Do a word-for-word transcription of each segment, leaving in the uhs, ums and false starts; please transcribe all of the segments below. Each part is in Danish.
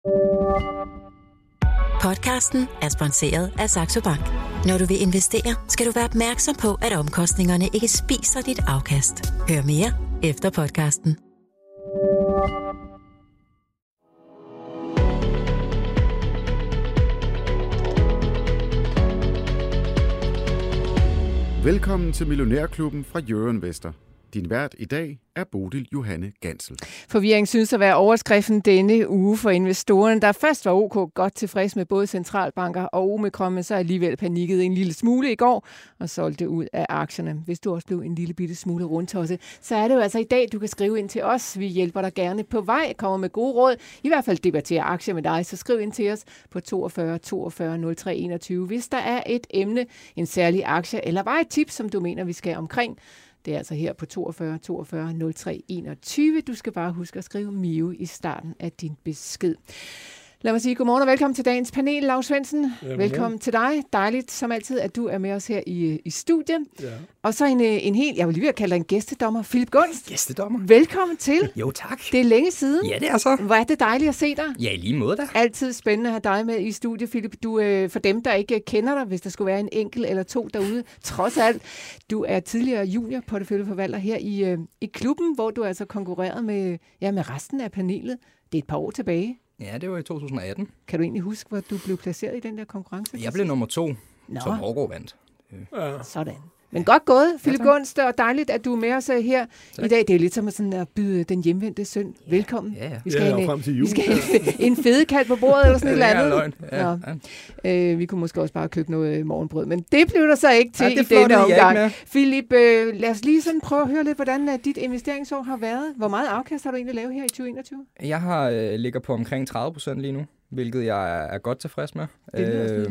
Podcasten er sponsoreret af Saxo Bank. Når du vil investere, skal du være opmærksom på, at omkostningerne ikke spiser dit afkast. Hør mere efter podcasten. Velkommen til Millionærklubben fra Euroinvestor. Din vært i dag er Bodil Johanne Gansel. Forvirring synes at være overskriften denne uge for investorerne, der først var OK godt tilfreds med både centralbanker og Omikron, men så alligevel panikkede en lille smule i går og solgte ud af aktierne. Hvis du også blev en lille bitte smule rundtosset, så er det jo altså i dag, du kan skrive ind til os. Vi hjælper dig gerne på vej, kommer med gode råd, i hvert fald debattere aktier med dig, så skriv ind til os på toogfyrre toogfyrre nul tre enogtyve, hvis der er et emne, en særlig aktie eller bare et tip, som du mener, vi skal omkring. Det er altså her på toogfyrre toogfyrre nul tre enogtyve. Du skal bare huske at skrive M I O i starten af din besked. Lad mig sige godmorgen og velkommen til dagens panel, Lav Svendsen. Ja, velkommen til dig. Dejligt som altid, at du er med os her i, i studiet. Ja. Og så en, en helt, jeg vil lige ved at kalde dig en gæstedommer, Philip Gunst. Gæstedommer. Velkommen til. Jo, tak. Det er længe siden. Ja, det er så. Hvor er det dejligt at se dig. Ja, i lige måde da. Altid spændende at have dig med i studiet, Philip. Du, øh, for dem, der ikke kender dig, hvis der skulle være en enkelt eller to derude, trods alt, du er tidligere junior porteføljeforvalter her i, øh, i klubben, hvor du altså konkurreret med, ja, med resten af panelet. Det er et par år tilbage. Ja, det var i to tusind og atten. Kan du egentlig huske, hvor du blev placeret i den der konkurrence? Jeg blev nummer to, Nå. som Årgaard vandt. Ja. Sådan. Men godt gået, Philip ja, Gunst, og dejligt, at du er med os her tak. I dag. Det er lidt som sådan at byde den hjemvendte søn ja. velkommen. Ja, ja. Vi skal ja, have frem til jul. Vi skal have en fedekald på bordet eller sådan ja, et eller andet. Ja, ja. Øh, vi kunne måske også bare købe noget morgenbrød, men det blev der så ikke til ja, i denne omgang. Philip, øh, lad os lige sådan prøve at høre lidt, hvordan uh, dit investeringsår har været. Hvor meget afkast har du egentlig lavet her i tyve enogtyve? Jeg har øh, ligger på omkring tredive procent lige nu, hvilket jeg er godt tilfreds med. Det, øh,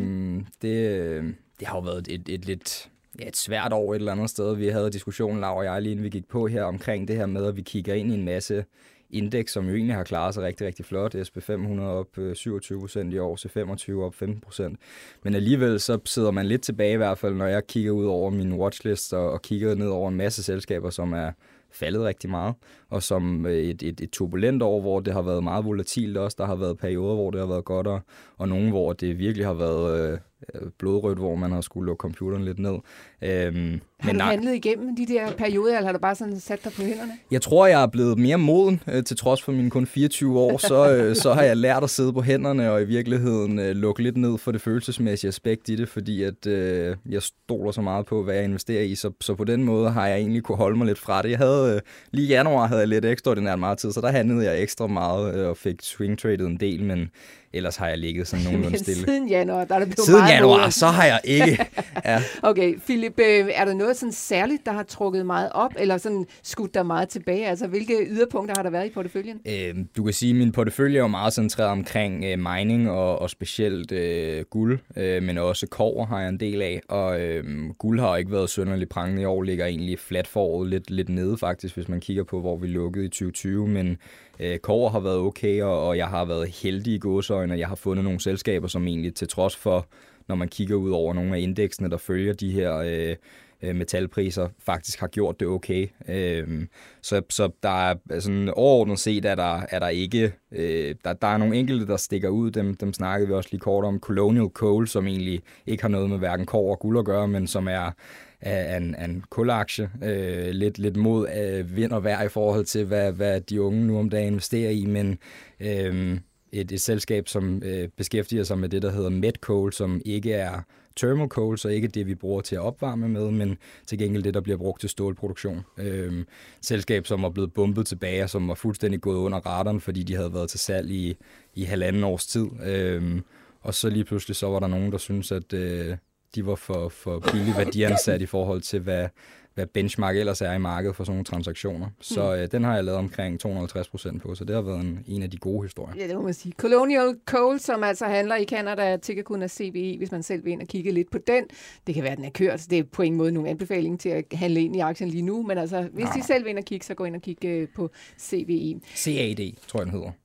det, det har jo været et, et lidt... Ja, et svært år et eller andet sted. Vi havde diskussionen, Laura og jeg, lige inden vi gik på her, omkring det her med, at vi kigger ind i en masse indeks, som jo egentlig har klaret sig rigtig, rigtig flot. S and P fem hundrede op syvogtyve procent i år, C femogtyve op femten procent. Men alligevel så sidder man lidt tilbage i hvert fald, når jeg kigger ud over min watchlist og, og kigger ned over en masse selskaber, som er faldet rigtig meget, og som et, et, et turbulent år, hvor det har været meget volatilt også. Der har været perioder, hvor det har været godt, og, og nogle, hvor det virkelig har været øh, blodrødt, hvor man har skulle lukke computeren lidt ned. Øhm, har men du nej, handlet igennem de der perioder, eller har du bare sådan sat dig på hænderne? Jeg tror, jeg er blevet mere moden, øh, til trods for mine kun fireogtyve år, så, øh, så har jeg lært at sidde på hænderne, og i virkeligheden øh, lukke lidt ned for det følelsesmæssige aspekt i det, fordi at, øh, jeg stoler så meget på, hvad jeg investerer i, så, så på den måde har jeg egentlig kunne holde mig lidt fra det. Jeg havde, øh, lige i januar havde jeg lidt ekstraordinært meget tid, så der handlede jeg ekstra meget øh, og fik swing-traded en del, men ellers har jeg ligget sådan nogenlunde stille. Siden januar, der er det blevet Siden meget januar, moden. så har jeg ikke. Ja. Okay, Philip, er der noget sådan særligt, der har trukket meget op, eller sådan skudt der meget tilbage? Altså, hvilke yderpunkter har der været i porteføljen? Øh, du kan sige, at min portefølje er jo meget centreret omkring øh, mining og, og specielt øh, guld, øh, men også kobber har jeg en del af, og øh, guld har ikke været synderligt prangende i år, ligger egentlig flat foråret, lidt, lidt nede faktisk, hvis man kigger på, hvor vi lukkede i tyve tyve, men øh, kobber har været okay, og, og jeg har været heldig i gåseøjne, og jeg har fundet nogle selskaber, som egentlig til trods for, når man kigger ud over nogle af indeksene, der følger de her øh, metalpriser, faktisk har gjort det okay. Øh, så, så der er sådan overordnet set, er der, er der ikke, øh, der, der er nogle enkelte, der stikker ud, dem, dem snakkede vi også lige kort om, Colonial Coal, som egentlig ikke har noget med hverken kobber og guld at gøre, men som er af en, en kulaktie, øh, lidt, lidt mod øh, vind og vejr i forhold til, hvad, hvad de unge nu om dagen investerer i, men øh, et, et selskab, som øh, beskæftiger sig med det, der hedder met coal, som ikke er thermal coal, så ikke det, vi bruger til at opvarme med, men til gengæld det, der bliver brugt til stålproduktion. Øh, selskab, som er blevet bumpet tilbage, og som var fuldstændig gået under radaren, fordi de havde været til salg i, i halvanden års tid. Øh, og så lige pludselig, så var der nogen, der syntes, at øh, de var for, for billigt værdiansat i forhold til, hvad, hvad benchmark ellers er i markedet for sådan nogle transaktioner. Så øh, den har jeg lavet omkring to hundrede og halvtreds procent på, så det har været en, en af de gode historier. Ja, det må man sige. Colonial Coal, som altså handler i Canada, tigger kun af C V E, hvis man selv vil ind og kigge lidt på den. Det kan være, at den er kørt, så det er på ingen måde nogen anbefaling til at handle ind i aktien lige nu, men altså, hvis ja. I selv vil ind og kigge, så gå ind og kigge på C V E. C A D, tror jeg, den hedder.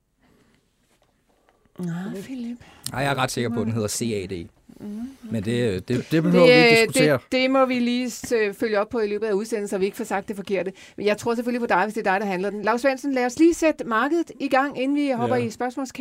Nå, Philip. Nej, jeg er ret sikker på, at den hedder C A D. Mm, okay. Men det, det, det behøver det, vi ikke diskutere. Det, det må vi lige følge op på i løbet af udsendelsen, så vi ikke får sagt det forkerte. Men jeg tror selvfølgelig på dig, hvis det er dig, der handler den. Lav Svendsen, lad os lige sætte markedet i gang, inden vi hopper ja. i spørgsmålskassen.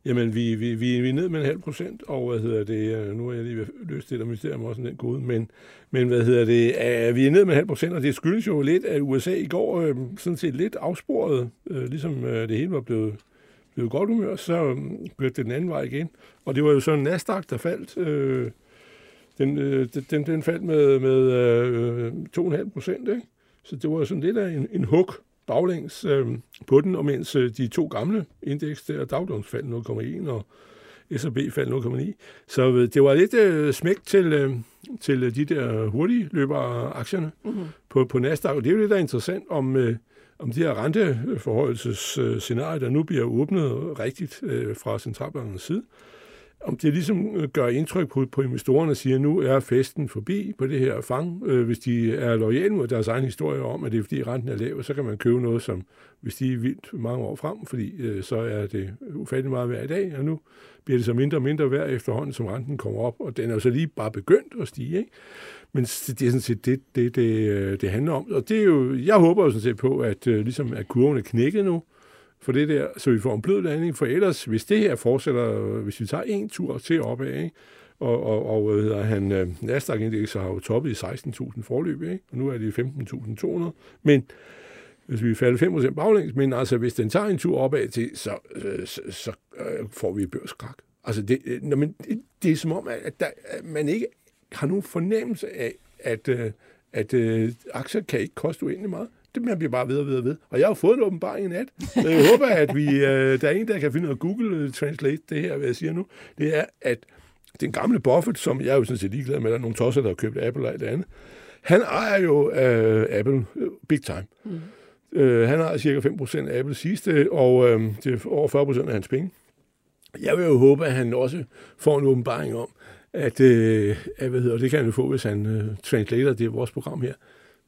Jamen, vi, vi, vi, vi er ned med en halv procent, og hvad hedder det, nu er jeg lige ved at løse det der mysterium også den gode, men, men hvad hedder det, er, vi er ned med en halv procent, og det skyldes jo lidt, at U S A i går øh, sådan set lidt afsporet, øh, ligesom øh, det hele var blevet, blevet godt humør, så øh, kørte det den anden vej igen, og det var jo så en Nasdaq, der faldt, øh, den, øh, den, den faldt med, med øh, to komma fem procent, ikke? Så det var sådan lidt af en, en hug baglæns øh, på den, og mens øh, de to gamle indeks der, Dow Jones faldt nul komma en, og S og P faldt nul komma ni. Så øh, det var lidt øh, smæk til, øh, til de der hurtige løbere aktierne mm-hmm. på, på Nasdaq, og det er jo lidt der interessant, om, øh, om de her renteforhøjelsesscenarier, der nu bliver åbnet rigtigt øh, fra centralbankernes side, om det ligesom gør indtryk på, på investorerne og siger, at nu er festen forbi på det her fang. Øh, hvis de er loyale mod deres egen historie om, at det er fordi renten er lav, så kan man købe noget, som hvis de er vildt mange år frem, fordi øh, så er det ufattelig meget værd i dag, og nu bliver det så mindre og mindre værd efterhånden, som renten kommer op, og den er jo så lige bare begyndt at stige, ikke? Men det er sådan set det, det, det, det handler om. Og det er jo, jeg håber jo sådan set på, at, øh, ligesom, at kurven er knækket nu, for det der, så vi får en blød landing, for ellers, hvis det her fortsætter, hvis vi tager en tur til opad, ikke? og, og, og hvad hedder han, uh, Nasdaq-indeks har jo toppet i seksten tusind forløb, ikke? Og nu er det femten tusind to hundrede, men hvis vi falder fem procent baglæns, men altså, hvis den tager en tur opad til, så, øh, så, så øh, får vi børskrak. Altså, det, øh, når man, det, det er som om, at, der, at man ikke har nogen fornemmelse af, at, øh, at øh, aktier kan ikke koste uendelig meget. Det man bliver bare ved og ved og ved. Og jeg har fået en åbenbaring i nat. Jeg håber, at vi, øh, der er en, der kan finde ud af Google Translate det her, hvad jeg siger nu. Det er, at den gamle Buffett, som jeg er jo sådan set ligeglad med, der er nogle tosser, der har købt Apple og alt det andet, han ejer jo øh, Apple big time. Mm. Øh, han har cirka fem procent af Apple sidste, og øh, det er over fyrre procent af hans penge. Jeg vil jo håbe, at han også får en åbenbaring om, at, øh, at hvad hedder, det kan han jo få, hvis han øh, translater det i vores program her.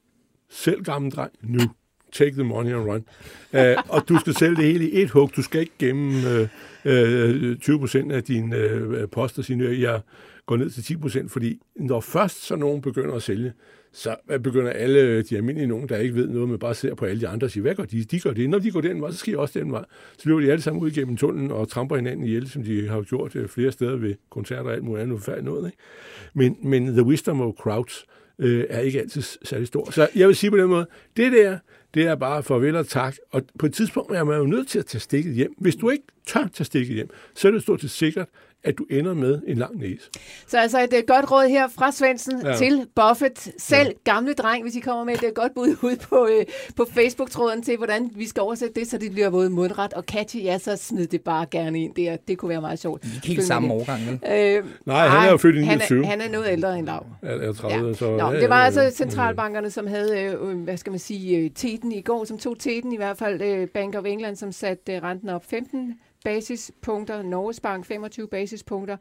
Selv gammel dreng, nu. Take the money and run. Uh, og du skal sælge det hele i et hug. Du skal ikke gemme uh, uh, tyve procent af dine uh, poster, sige, jeg går ned til ti procent, fordi når først så nogen begynder at sælge, så begynder alle de almindelige nogen, der ikke ved noget, men bare ser på alle de andre og siger, hvad gør de? De gør det. Når de går den vej, så sker også den vej. Så løber de alle sammen ud igennem tunnelen og tramper hinanden ihjel, som de har gjort flere steder ved koncerter og alt muligt andet færdigt noget. Ikke? Men, men the wisdom of crowds øh, er ikke altid særlig stor. Så jeg vil sige på den måde, det der, det er bare farvel og tak. Og på et tidspunkt er man jo nødt til at tage stikket hjem. Hvis du ikke tør tage stikket hjem, så er det stort set sikkert, at du ender med en lang næse. Så altså et, et godt råd her fra Svendsen ja. til Buffett. Selv ja. gamle dreng, hvis I kommer med et godt bud ud på, øh, på Facebook-tråden til, hvordan vi skal oversætte det, så det bliver både mundret og catchy. Ja, så smid det bare gerne ind der. Det kunne være meget sjovt. Ikke helt samme årgang, vel? Øh, Nej, han er jo født i niogtyve. Han er, han er noget ældre end Lav. Ja, er tredive, ja. Så, Nå, ja, det var ja, altså ja. centralbankerne, som havde, øh, hvad skal man sige, teten i går, som tog teten i hvert fald. Øh, Bank of England, som satte øh, renten op femten basispunkter, Norges Bank femogtyve basispunkter.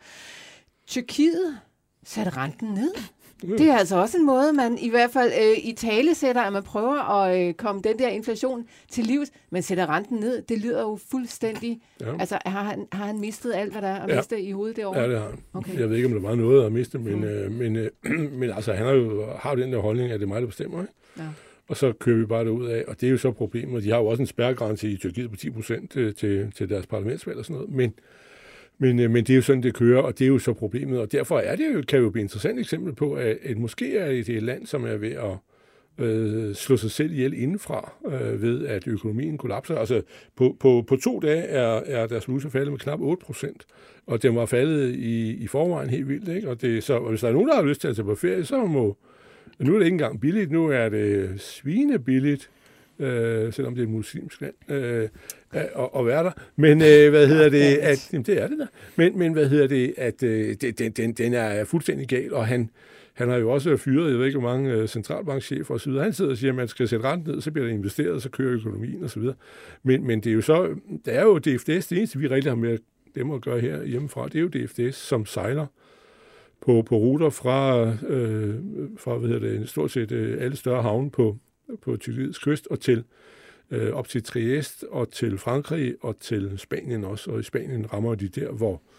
Tyrkiet satte renten ned. Mm. Det er altså også en måde, man i hvert fald øh, i tale sætter, at man prøver at øh, komme den der inflation til livs, men sætter renten ned. Det lyder jo fuldstændig... Ja. Altså, har han, har han mistet alt, hvad der er at miste ja. i hovedet derovre? Ja, det har han. Okay. Jeg ved ikke, om der var noget at miste, men, mm. øh, men, øh, men altså, han har jo har den der holdning, at det er mig, der bestemmer, ikke? Ja. Og så kører vi bare det ud af, og det er jo så problemet. De har jo også en spærregrænse i Tyrkiet på ti procent til, til, til deres parlamentsvalg og sådan noget, men, men, men det er jo sådan, det kører, og det er jo så problemet, og derfor er det jo, kan jo blive et interessant eksempel på, at, at måske er det et land, som er ved at øh, slå sig selv ihjel indenfra, øh, ved at økonomien kollapser. Altså på, på, på to dage er, er deres valuta faldet med knap otte procent, og den var faldet i, i forvejen helt vildt, ikke? Og det, så, og hvis der er nogen, der har lyst til at tage på ferie, så må... Nu er det ikke engang billigt, nu er det svinebilligt, øh, selvom det er et muslimsk land, øh, at, at være der. Men øh, hvad hedder det? At, jamen, det er det der. Men, men hvad hedder det? At øh, den, den, den er fuldstændig gal, og han, han har jo også fyret, jeg ved ikke, hvor mange centralbankchefer og så videre. Han sidder og siger, at man skal sætte renten ned, så bliver der investeret, så kører økonomien og så videre. Men, men det er jo så, der er jo D F D S, det eneste vi rigtig har med dem at gøre her hjemmefra, det er jo D F D S, som sejler på, på ruter fra, øh, fra hvad hedder det, stort set øh, alle større havne på, på Tyrkiets kyst og til øh, op til Trieste og til Frankrig og til Spanien også. Og i Spanien rammer de der, hvor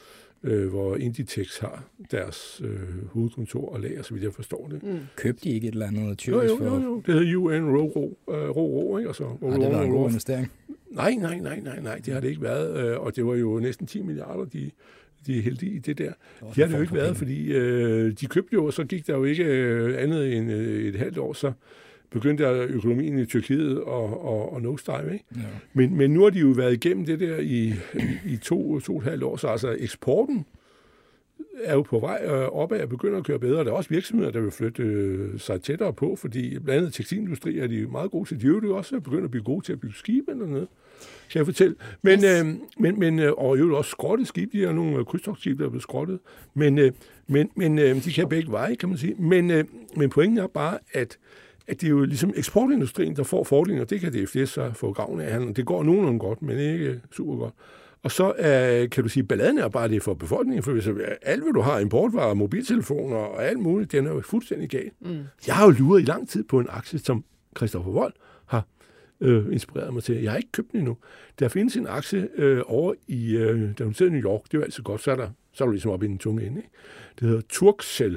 øh, hvor Inditex har deres øh, hovedkontor og lager, så vidt jeg forstår det. Mm. Købte de ikke et eller andet tyrkisk jo, jo, for? Jo, jo, det hedder U N Ro Ro, ikke? Altså, ja, det var en god investering. Nej, nej, nej, nej, nej, det har det ikke været, og det var jo næsten ti milliarder, de, de hældte i det der. Det har det jo ikke været, fordi øh, de købte jo, og så gik der jo ikke øh, andet end øh, et halvt år, så begyndte der økonomien i Tyrkiet og, og, og nosedive, ikke? Ja. Men, men nu har de jo været igennem det der i, i to, to og et halvt år, så altså eksporten er jo på vej opad og begynder at køre bedre. Der er også virksomheder, der vil flytte øh, sig tættere på, fordi blandt andet tekstilindustri er de meget gode til. De er jo også begyndt at blive gode til at bygge skibe eller noget, kan jeg fortælle. Men, yes. øh, men, men og jo også skrottet skib, de har nogle krydstogtskib, der er blevet skrottet. Men, øh, men, men øh, de kan begge veje, kan man sige. Men, øh, men pointen er bare, at at det er jo ligesom eksportindustrien, der får fordelen, og det kan D F D S så få gavn af. Det går nogenlunde godt, men ikke super godt. Og så øh, kan du sige, balladen er bare det for befolkningen, for hvis alt, hvad du har, importvarer, mobiltelefoner og alt muligt, den er jo fuldstændig galt. Mm. Jeg har jo luret i lang tid på en aktie, som Christoffer Wold har øh, inspireret mig til. Jeg har ikke købt den endnu. Der findes en aktie øh, over i, øh, der er i New York, det er jo altid godt, så er, der, så er du ligesom oppe i den tunge ende. Ikke? Det hedder Turkcell.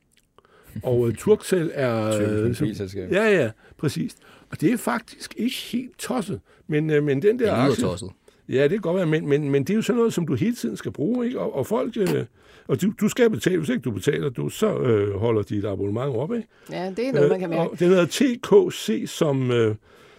Og uh, Turkcell er... Tyrkisk ja, ja, præcis. Og det er faktisk ikke helt tosset. Men, uh, men den der... Det er aktie, tosset. Ja, det kan godt være, men, men, men det er jo sådan noget, som du hele tiden skal bruge, ikke? Og, og folk... Uh, og du, du skal betale, hvis ikke du betaler, du, så uh, holder dit abonnement op, ikke? Ja, det er noget, uh, man kan mærke. Og den hedder T K C, som... Uh,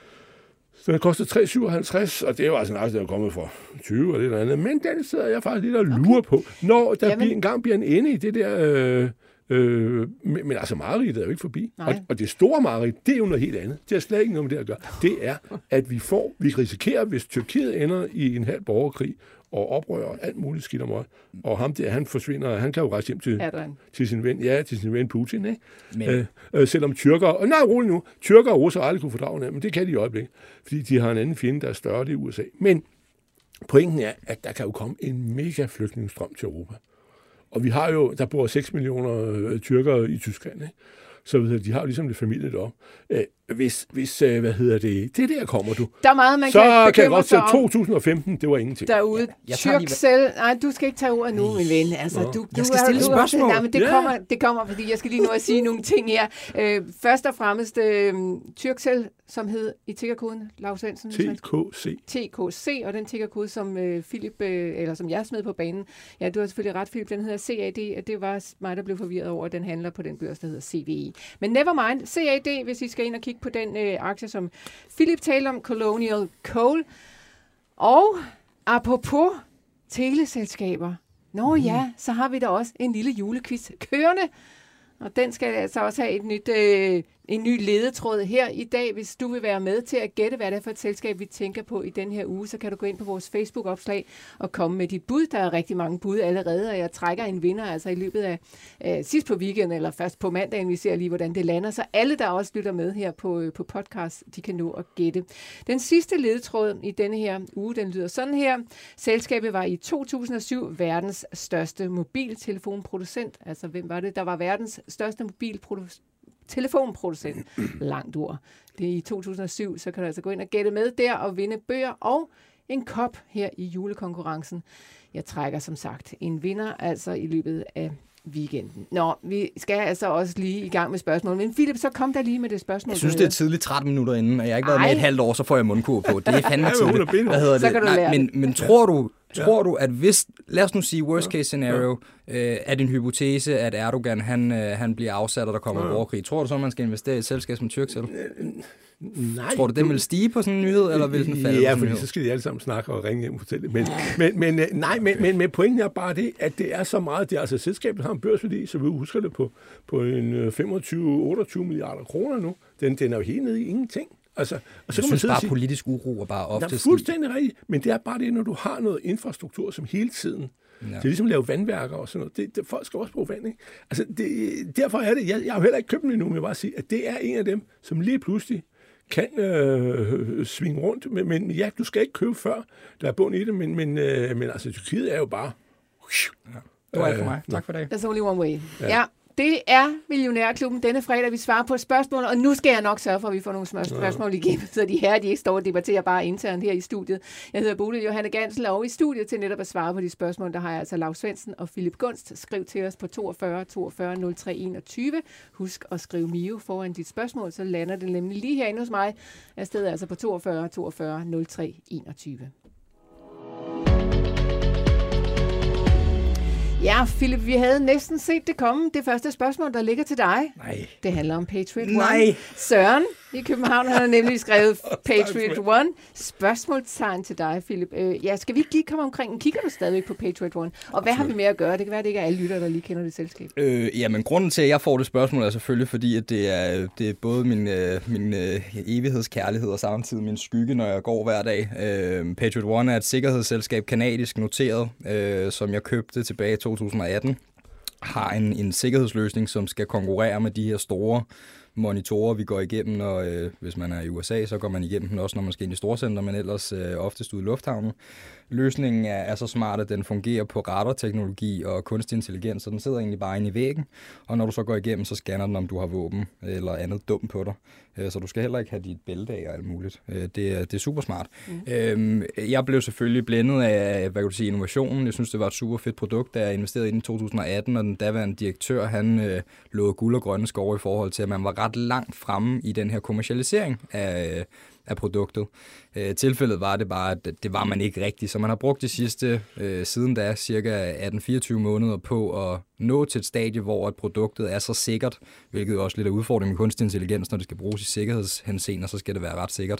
den koster tre komma syvoghalvtreds, og det er jo altså en aktie, der er kommet fra tyve og det eller andet. Men den sidder jeg faktisk lidt og lurer okay. på. Når der bliver, engang bliver en ende i det der... Uh, Øh, men, men altså mareridt er jo ikke forbi. Og, og det store mareridt, det er jo noget helt andet. Det har slet ikke noget med det at gøre. Det er, at vi får, vi risikerer, hvis Tyrkiet ender i en halv borgerkrig og oprører alt muligt skidt om øje, og ham der, han forsvinder, han kan jo rejse hjem til, til sin ven, ja, til sin ven Putin, ikke? Men... Øh, øh, selvom tyrker, og nej, rolig nu, tyrker og russer aldrig kunne fordrage det, men det kan de i øjeblikket, fordi de har en anden fjende, der er større, det er U S A. Men pointen er, at der kan jo komme en mega flygtningestrøm til Europa. Og vi har jo, der bor seks millioner øh, tyrkere i Tyskland, ikke? Så ved jeg, de har jo ligesom det familie deroppe. Øh, hvis, hvis øh, hvad hedder det, det der kommer du. Der er meget, man så kan kan jeg godt sige, to tusind og femten, det var ingenting. Derude, Turkcell, nej, du skal ikke tage ordet nu, min ven. Altså, du, du, jeg skal stille et spørgsmål. Nej, men det, yeah. kommer, det kommer, fordi jeg skal lige nu at sige nogle ting her. Øh, først og fremmest, øh, Turkcell, som hed i tickerkoden, Lars Svendsen. T K C. T K C, og den tickerkode, som øh, Philip, øh, eller som jeg smed på banen. Ja, du har selvfølgelig ret, Philip, den hedder C A D, og det var mig, der blev forvirret over, at den handler på den børs, der hedder C V I. Men never mind, C A D, hvis I skal ind og kigge på den øh, aktie, som Philip talte om, Colonial Coal. Og apropos teleselskaber, nå ja, så har vi da også en lille julequiz kørende, og den skal altså også have et nyt, øh, en ny ledetråd her i dag. Hvis du vil være med til at gætte, hvad det er for et selskab, vi tænker på i den her uge, så kan du gå ind på vores Facebook-opslag og komme med dit bud. Der er rigtig mange bud allerede, og jeg trækker en vinder altså i løbet af øh, sidst på weekenden, eller først på mandagen. Vi ser lige, hvordan det lander. Så alle, der også lytter med her på, øh, på podcast, de kan nå at gætte. Den sidste ledetråd i denne her uge, den lyder sådan her. Selskabet var i to tusind og syv verdens største mobiltelefonproducent. Altså, hvem var det, der var verdens største mobilproducent? Telefonproducent. Langt ord. Det er i to tusind og syv, så kan du altså gå ind og gætte med der og vinde bøger og en kop her i julekonkurrencen. Jeg trækker som sagt en vinder altså i løbet af weekenden. Nå, vi skal altså også lige i gang med spørgsmål. Men Philip, så kom der lige med det spørgsmål. Jeg synes, det er tidligt tretten minutter inden, og jeg har ikke været med et halvt år, så får jeg mundkur på. Det er fandme tidligt. Hvad hedder det? Så kan du Nej, lære men, det. men tror du, tror du, at hvis, lad os nu sige worst case scenario, ja. øh, er din hypotese, at Erdogan han, øh, han bliver afsat, og der kommer ja. borgerkrig. Tror du så, man skal investere i et selskab som Turkcell? Nej. Tror du, den vil stige på sådan en nyhed, eller vil den falde? Ja, fordi så skal de alle sammen snakke og ringe hjem og fortælle det. Men, men, men, nej, men, men, men pointen er bare det, at det er så meget, det er altså selskabet har en børsværdi, så vi husker det på, på en femogtyve til otteogtyve milliarder kroner nu. Den, den er jo helt nede i ingenting. Altså, og så jeg synes bare, sige, politisk uro er bare ofte... Det er fuldstændig rigtigt, men det er bare det, når du har noget infrastruktur, som hele tiden... Ja. Det er ligesom at lave vandværker og sådan noget. Det, det, folk skal også bruge vand, ikke? Altså, det, derfor er det... Jeg, jeg har jo heller ikke købt den endnu, men jeg vil bare sige, at det er en af dem, som lige pludselig kan øh, svinge rundt. Men, men ja, du skal ikke købe før, der er bund i det, men, men, øh, men altså, Tyrkiet er jo bare... Ja. Det var alt for mig. Tak for det. There's only one way. Ja. ja. Det er Millionærklubben denne fredag, vi svarer på et spørgsmål, og nu skal jeg nok sørge for, at vi får nogle spørgsmål igennem, så de her, de ikke står og debatterer bare internt her i studiet. Jeg hedder Bodil Johanne Gansel, og i studiet til netop at svare på de spørgsmål, der har jeg altså Lav Svendsen og Philip Gunst. Skriv til os på toogfyrre toogfyrre nul tre enogtyve. Husk at skrive Mio foran dit spørgsmål, så lander det nemlig lige herinde hos mig. Jeg stedet altså på toogfyrre toogfyrre nul tre enogtyve. Ja, Philip, vi havde næsten set det komme. Det første spørgsmål, der ligger til dig, Nej. det handler om Patriot One. Nej. Søren i København har nemlig skrevet Patriot One. Spørgsmålstegn til dig, Philip. Øh, ja, skal vi ikke lige komme omkring? Kigger du stadigvæk på Patriot One? Og hvad har vi med at gøre? Det kan være, det ikke er alle lytter, der lige kender det selskab. Øh, ja, men grunden til, at jeg får det spørgsmål, er selvfølgelig, fordi at det, er, det er både min, øh, min øh, evighedskærlighed og samtidig min skygge, når jeg går hver dag. Øh, Patriot One er et sikkerhedsselskab, kanadisk noteret, øh, som jeg købte tilbage i to tusind og atten. Har en, en sikkerhedsløsning, som skal konkurrere med de her store monitorer, vi går igennem, og øh, hvis man er i U S A, så går man igennem den også, når man skal ind i storcenter, men ellers øh, oftest ude i lufthavnen. Løsningen er, er så smart, at den fungerer på radarteknologi og kunstig intelligens, så den sidder egentlig bare inde i væggen, og når du så går igennem, så scanner den, om du har våben eller andet dumt på dig. Øh, så du skal heller ikke have dit bælte af og alt muligt. Øh, det, er, det er super smart. Mm. Øh, jeg blev selvfølgelig blændet af, hvad kan du sige, innovationen. Jeg synes, det var et super fedt produkt, da jeg investerede i den i to tusind og atten, og den daværende direktør, han øh, lovede guld og grønne skove i forhold til, at man var ret langt fremme i den her kommercialisering af, af produktet. Øh, tilfældet var det bare, at det var man ikke rigtigt, så man har brugt de sidste, øh, siden da, cirka atten til fireogtyve måneder på at nå til et stadie, hvor at produktet er så sikkert, hvilket også lidt er udfordring med kunstig intelligens, når det skal bruges i sikkerhedshenseender, så skal det være ret sikkert.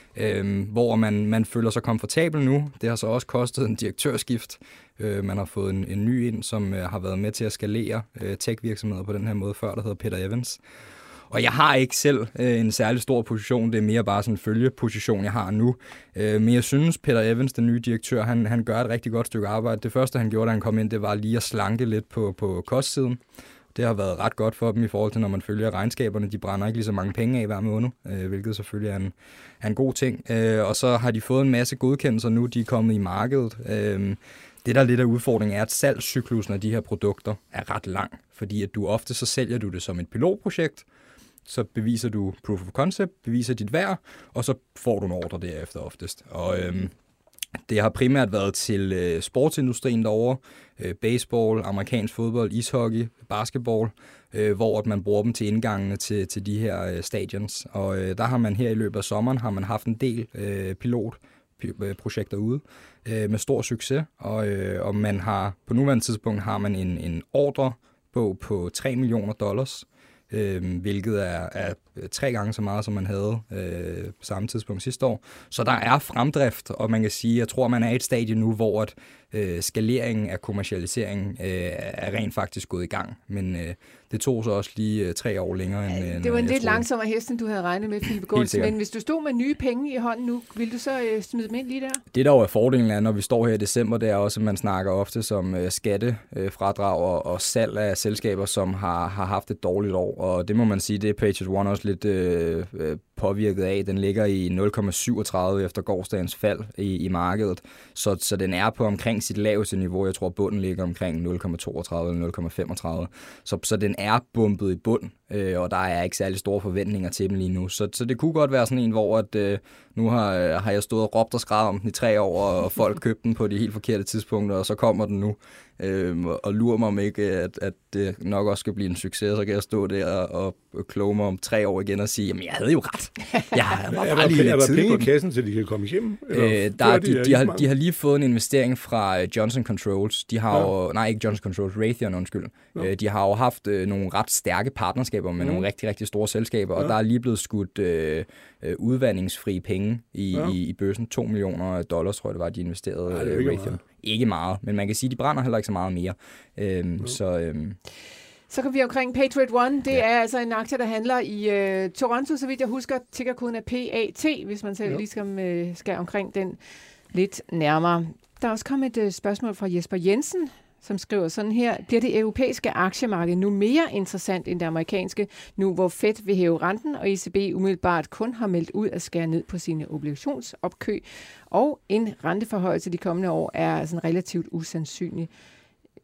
Øh, hvor man, man føler sig komfortabel nu. Det har så også kostet en direktørskift. Øh, man har fået en, en ny ind, som øh, har været med til at skalere øh, tech-virksomheder på den her måde før, der hedder Peter Evans. Og jeg har ikke selv øh, en særlig stor position, det er mere bare sådan en følgeposition, jeg har nu. Øh, men jeg synes, Peter Evans, den nye direktør, han, han gør et rigtig godt stykke arbejde. Det første, han gjorde, da han kom ind, det var lige at slanke lidt på, på kostsiden. Det har været ret godt for dem i forhold til, når man følger regnskaberne. De brænder ikke lige så mange penge af hver måned, øh, hvilket selvfølgelig er en, er en god ting. Øh, og så har de fået en masse godkendelser nu, de er kommet i markedet. Øh, Det, der er lidt af udfordringen, er, at salgscyklusen af de her produkter er ret lang. Fordi at du ofte så sælger du det som et pilotprojekt, så beviser du proof of concept, beviser dit værd, og så får du en ordre derefter oftest. Og øhm, det har primært været til øh, sportsindustrien derovre, øh, baseball, amerikansk fodbold, ishockey, basketball, øh, hvor at man bruger dem til indgangene til, til de her øh, stadions. Og øh, der har man her i løbet af sommeren har man haft en del øh, pilotprojekter ude øh, med stor succes, og, øh, og man har på nuværende tidspunkt har man en, en ordre på, på tre millioner dollars, Øh, hvilket er, er tre gange så meget, som man havde øh, på samme tidspunkt sidste år. Så der er fremdrift, og man kan sige, jeg tror, man er i et stadie nu, hvor at, øh, skaleringen af kommercialiseringen øh, er rent faktisk gået i gang. Men øh, det tog så også lige øh, tre år længere, end ja, end det var en lidt troede. langsommere hest, end du havde regnet med, Philip Gunst. Men hvis du stod med nye penge i hånden nu, ville du så øh, smide dem ind lige der? Det, der jo er fordelen af, når vi står her i december, det er også, at man snakker ofte som øh, skattefradrag og, og salg af selskaber, som har, har haft et dårligt år. Og det må man sige, det er Patriot One også lidt øh, påvirket af. Den ligger i nul komma syvogtredive efter gårsdagens fald i, i markedet. Så, så den er på omkring sit laveste niveau. Jeg tror, bunden ligger omkring nul komma toogtredive eller nul komma femogtredive. Så, så den er bumpet i bund, øh, og der er ikke særlig store forventninger til dem lige nu. Så, så det kunne godt være sådan en, hvor at, øh, nu har, har jeg stået og råbt og skrevet om den i tre år, og folk købte den på de helt forkerte tidspunkter, og så kommer den nu. Øh, og lurer mig om ikke, at, at det nok også skal blive en succes, så kan jeg stå der og, og kloge mig om tre år igen og sige, jamen jeg havde jo ret. Jeg var er bare lige der, lidt er der penge tidlig. på kassen, så de kan komme hjem? Øh, der, de, de, de, har, de har lige fået en investering fra Johnson Controls. De har ja. jo, nej, ikke Johnson Controls, Raytheon, undskyld. Ja. Øh, de har jo haft øh, nogle ret stærke partnerskaber med mm. nogle rigtig, rigtig store selskaber, ja. og der er lige blevet skudt øh, øh, udvandingsfri penge i, ja. i, i børsen. To millioner dollars, tror jeg, det var, de investerede ja, øh, Raytheon. Meget. Ikke meget, men man kan sige, at de brænder heller ikke så meget mere. Øhm, ja. Så... Øhm, Så kan vi omkring Patriot One. Det ja. er altså en aktie, der handler i øh, Toronto, så vidt jeg husker. Tickerkoden er P A T, hvis man selv ja. ligesom øh, skal omkring den lidt nærmere. Der er også kommet et øh, spørgsmål fra Jesper Jensen, som skriver sådan her. Bliver det europæiske aktiemarked nu mere interessant end det amerikanske, nu hvor Fed vil hæve renten, og E C B umiddelbart kun har meldt ud at skære ned på sine obligationsopkøb, og en renteforhøjelse de kommende år er sådan relativt usandsynlig?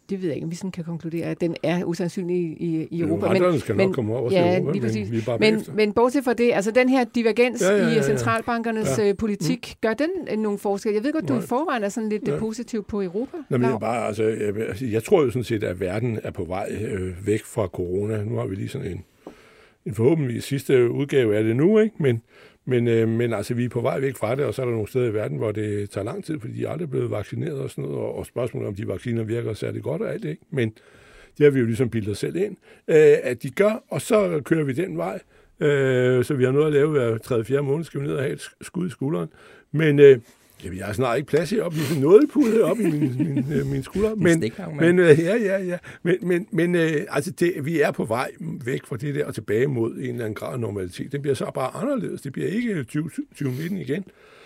det ved jeg ikke, om vi sådan kan konkludere, at den er usandsynlig i, i Europa. Jo, men, skal nok komme over ja, til Europa, lige præcis. men vi er bare men, men bortset fra det, altså den her divergens ja, ja, ja, ja. i centralbankernes ja. politik, mm. gør den nogle forskel? Jeg ved godt, du Nej. i forvejen er sådan lidt ja. positiv på Europa. Nå, men jeg, bare, altså, jeg, jeg tror jo sådan set, at verden er på vej øh, væk fra corona. Nu har vi lige sådan en, en forhåbentlig sidste udgave af det nu, ikke? Men Men, øh, men altså, vi er på vej væk fra det, og så er der nogle steder i verden, hvor det tager lang tid, fordi de er aldrig blevet vaccineret og sådan noget, og, og spørgsmålet om de vacciner virker særlig godt og alt det, ikke? Men det har vi jo ligesom bildet os selv ind, øh, at de gør, og så kører vi den vej, øh, så vi har noget at lave hver tredje fjerde måned, skal vi ned og have et skud i skulderen. Men øh, jeg har snart ikke plads heroppe, vi er noget pudet op i min, min, min, min skulder. Men, men øh, ja, ja, ja. Men, men, men øh, altså det, vi er på vej væk fra det der og tilbage mod en eller anden grad af normalitet. Det bliver så bare anderledes. Det bliver ikke tyve nitten igen.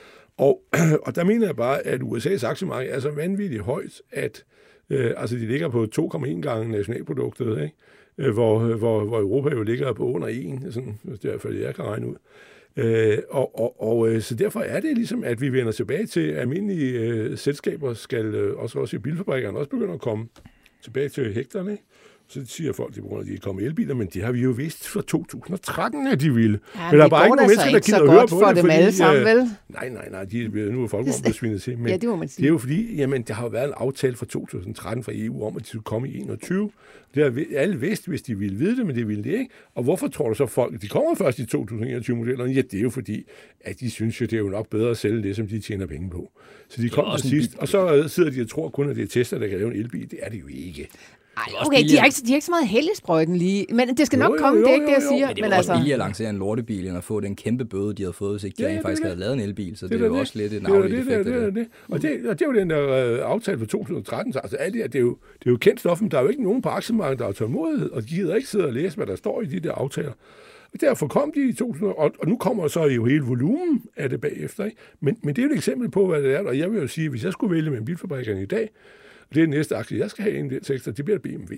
Og, og der mener jeg bare, at U S A's aktiemarked er så vanvittigt højt, at øh, altså de ligger på to komma en gange nationalproduktet, ikke? Øh, hvor, hvor, hvor Europa jo ligger på under en, sådan, det er i hvert fald, jeg kan regne ud. Øh, og, og, og så derfor er det ligesom, at vi vender tilbage til almindelige øh, selskaber, skal øh, også, også i bilfabrikkerne også begynde at komme tilbage til hekterne. Så siger folk, det er, at de er kommet elbiler, men det har vi jo vidst fra to tusind og tretten, at de ville. Ja, men der er bare ikke nogen mennesker, der gider at høre på for det. Dem alle sammen, vel? Nej, nej, nej, de, nu er folk blevet svinet til. Men ja, det må man sige. Det er jo fordi, jamen, der har jo været en aftale fra to tusind og tretten fra E U om, at de skulle komme i enogtyve. Det har alle vidst, hvis de ville vide det, men det ville de ikke. Og hvorfor tror du så folk, de kommer først i to tusind og enogtyve-modellerne? Ja, det er jo fordi, at de synes jo, det er jo nok bedre at sælge det, som de tjener penge på. Så de kommer til sidst, og så sidder de og tror kun, at det er Tesla, der kan lave en elbil. Det er det jo ikke. Ej, okay, de har, ikke, de har ikke så meget helgesprøjten lige, men det skal nok jo, jo, komme, jo, jo, det er ikke det, jeg siger. Men det var men også altså... billigere at lancere en lortebil, end at få den kæmpe bøde, de havde fået, hvis ikke de ja, ja, faktisk havde lavet en elbil, så det, det er jo det. Også lidt en afledt effekt af det. det, det, det. Og, det og det er jo den der uh, aftale fra to tusind og tretten, så altså, alt det, det, er jo, det er jo kendt stof, men der er jo ikke nogen på aktiemarkedet, der har tålmodighed, og de gider ikke sidde og læse, hvad der står i de der aftaler. Og derfor kom de i to tusind, og, og nu kommer så jo hele volumen af det bagefter, ikke? Men, men det er jo et eksempel på, hvad det er, og jeg vil jo sige, hvis jeg skulle vælge med bilfabrikkerne i dag, og det er den næste aktie, jeg skal have en del tekster, det bliver B M W.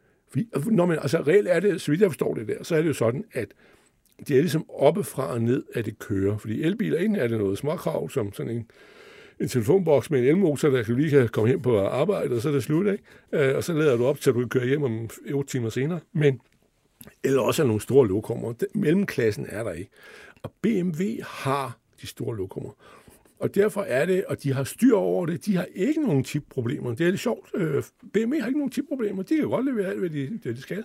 Når man, altså reelt er det, så vidt jeg forstår det der, så er det jo sådan, at det er ligesom oppefra og ned, at det kører. Fordi elbiler, inden er det noget småkrav, som sådan en, en telefonboks med en elmotor, der kan lige kan komme hen på arbejde, og så er det slut, ikke? Og så lader du op, til du kører hjem om otte timer senere. Men, eller også er nogle store lokummer. Mellemklassen er der ikke. Og B M W har de store lokummer. Og derfor er det, og de har styr over det, de har ikke nogen chipproblemer. Det er lidt sjovt. B M W har ikke nogen chipproblemer. De kan godt levere alt, hvad de, det de skal.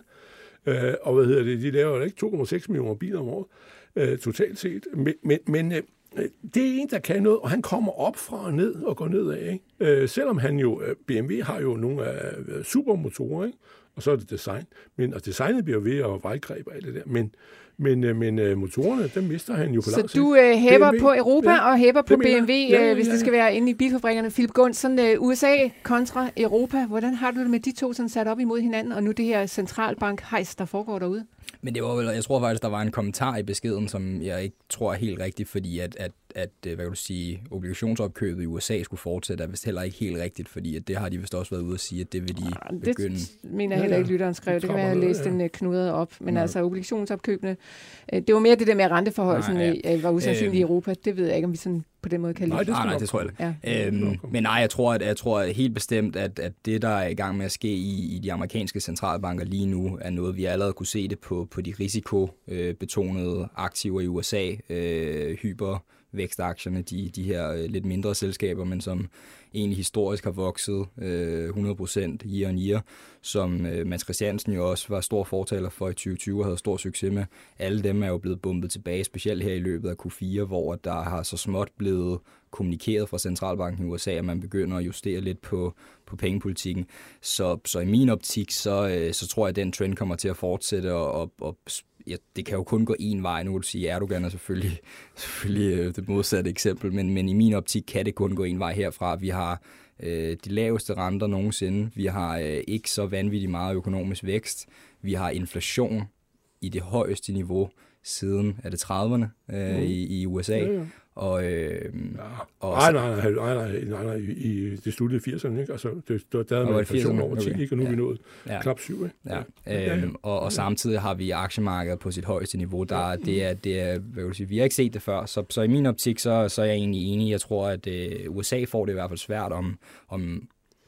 Og hvad hedder det? De laver ikke to komma seks millioner biler om året, totalt set. Men, men, men det er en, der kan noget, og han kommer op fra og ned og går nedad. Ikke? Selvom han jo, B M W har jo nogle af supermotorer, ikke? Og så er det design. Men, og designet bliver ved at vejgreb og alt det der. Men Men, men motorerne, dem mister han jo på lang sigt. Så du øh, hæber B M W, på Europa ja, og hæber på B M W, ja, ja, ja. hvis det skal være inde i bilfabrikkerne. Philip Gunst, sådan uh, U S A kontra Europa. Hvordan har du det med de to sådan sat op imod hinanden, og nu det her centralbank-hejs, der foregår derude? Men det var vel, jeg tror faktisk, der var en kommentar i beskeden, som jeg ikke tror er helt rigtig, fordi at, at, at hvad kan du sige, obligationsopkøbet i U S A skulle fortsætte, er vist heller ikke helt rigtigt, fordi at det har de vist også været ude at sige, at det vil de ja, begynde. Det mener jeg heller ikke, lytteren skrev. Det kan være, at jeg læste den knudret op. Men ja. altså, obligationsopkøbene, det var mere det der med renteforholdelsen, ja, ja. var usandsynligt i Europa. Det ved jeg ikke, om vi sådan på den måde kan lide. Nej, det, nej, det tror jeg ikke. Ja. Øhm, men nej, jeg tror, at, jeg tror at helt bestemt, at, at det, der er i gang med at ske i, i de amerikanske centralbanker lige nu, er noget, vi allerede kunne se det på, på de risikobetonede aktiver i U S A, øh, hypervækstaktierne, de, de her øh, lidt mindre selskaber, men som egentlig historisk har vokset øh, hundrede procent year on year, som øh, Mads Christiansen jo også var stor fortaler for i tyve tyve og havde stor succes med. Alle dem er jo blevet bumpet tilbage, specielt her i løbet af Q fire, hvor der har så småt blevet kommunikeret fra centralbanken i U S A, at man begynder at justere lidt på, på pengepolitikken. Så, så i min optik, så, øh, så tror jeg, at den trend kommer til at fortsætte, og, og, og ja, det kan jo kun gå en vej. Nu vil du sige, Erdogan er selvfølgelig, selvfølgelig øh, det modsatte eksempel, men, men i min optik kan det kun gå en vej herfra. Vi har øh, de laveste renter nogensinde. Vi har øh, ikke så vanvittigt meget økonomisk vækst. Vi har inflation i det højeste niveau siden er det trediverne øh, mm. i, i U S A. Ja, ja. Og, øh, ja. og nej, nej, nej, nej, nej, nej, nej, i det sluttede firserne, ikke? Altså, det, der, der havde man inflation over ti, okay. Ikke? Og nu er ja. vi nået ja. knap syv, ikke? Ja. Ja. Øhm, og, og samtidig har vi aktiemarkedet på sit højeste niveau. Der, ja. det er, det er, hvad vil du sige, vi har ikke set det før, så, så i min optik, så, så er jeg egentlig enig. Jeg tror, at øh, U S A får det i hvert fald svært om, om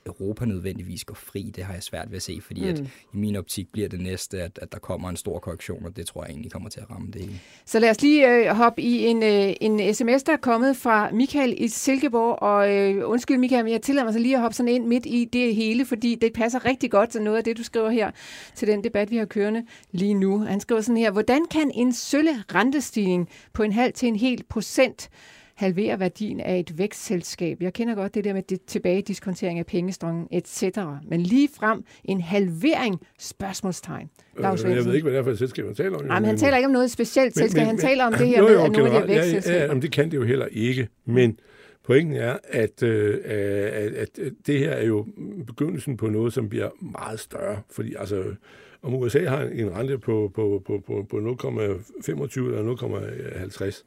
Europa nødvendigvis går fri, det har jeg svært ved at se, fordi mm. at i min optik bliver det næste, at, at der kommer en stor korrektion, og det tror jeg egentlig kommer til at ramme det hele. Så lad os lige øh, hoppe i en, øh, en sms, der er kommet fra Michael i Silkeborg, og øh, undskyld Michael, men jeg tillader mig så lige at hoppe sådan ind midt i det hele, fordi det passer rigtig godt til noget af det, du skriver her til den debat, vi har kørende lige nu. Han skriver sådan her: hvordan kan en sølle rentestigning på en halv til en hel procent halvere værdien af et vækstselskab? Jeg kender godt det der med det tilbagediskontering af pengestrømmen et cetera. Men lige frem en halvering? Spørgsmålstegn. Øh, jeg ved ikke, hvad det er for et selskab, han taler om. Nej, men han taler ikke om noget specielt selskab. Han men, taler om det her jo, jo, med, at nogle af de her vækstselskaber. Ja, ja, ja, det kan det jo heller ikke. Men pointen er, at, øh, at, at det her er jo begyndelsen på noget, som bliver meget større. Fordi altså, om U S A har en rente på, på, på, på, på nul komma femogtyve eller nul komma halvtreds,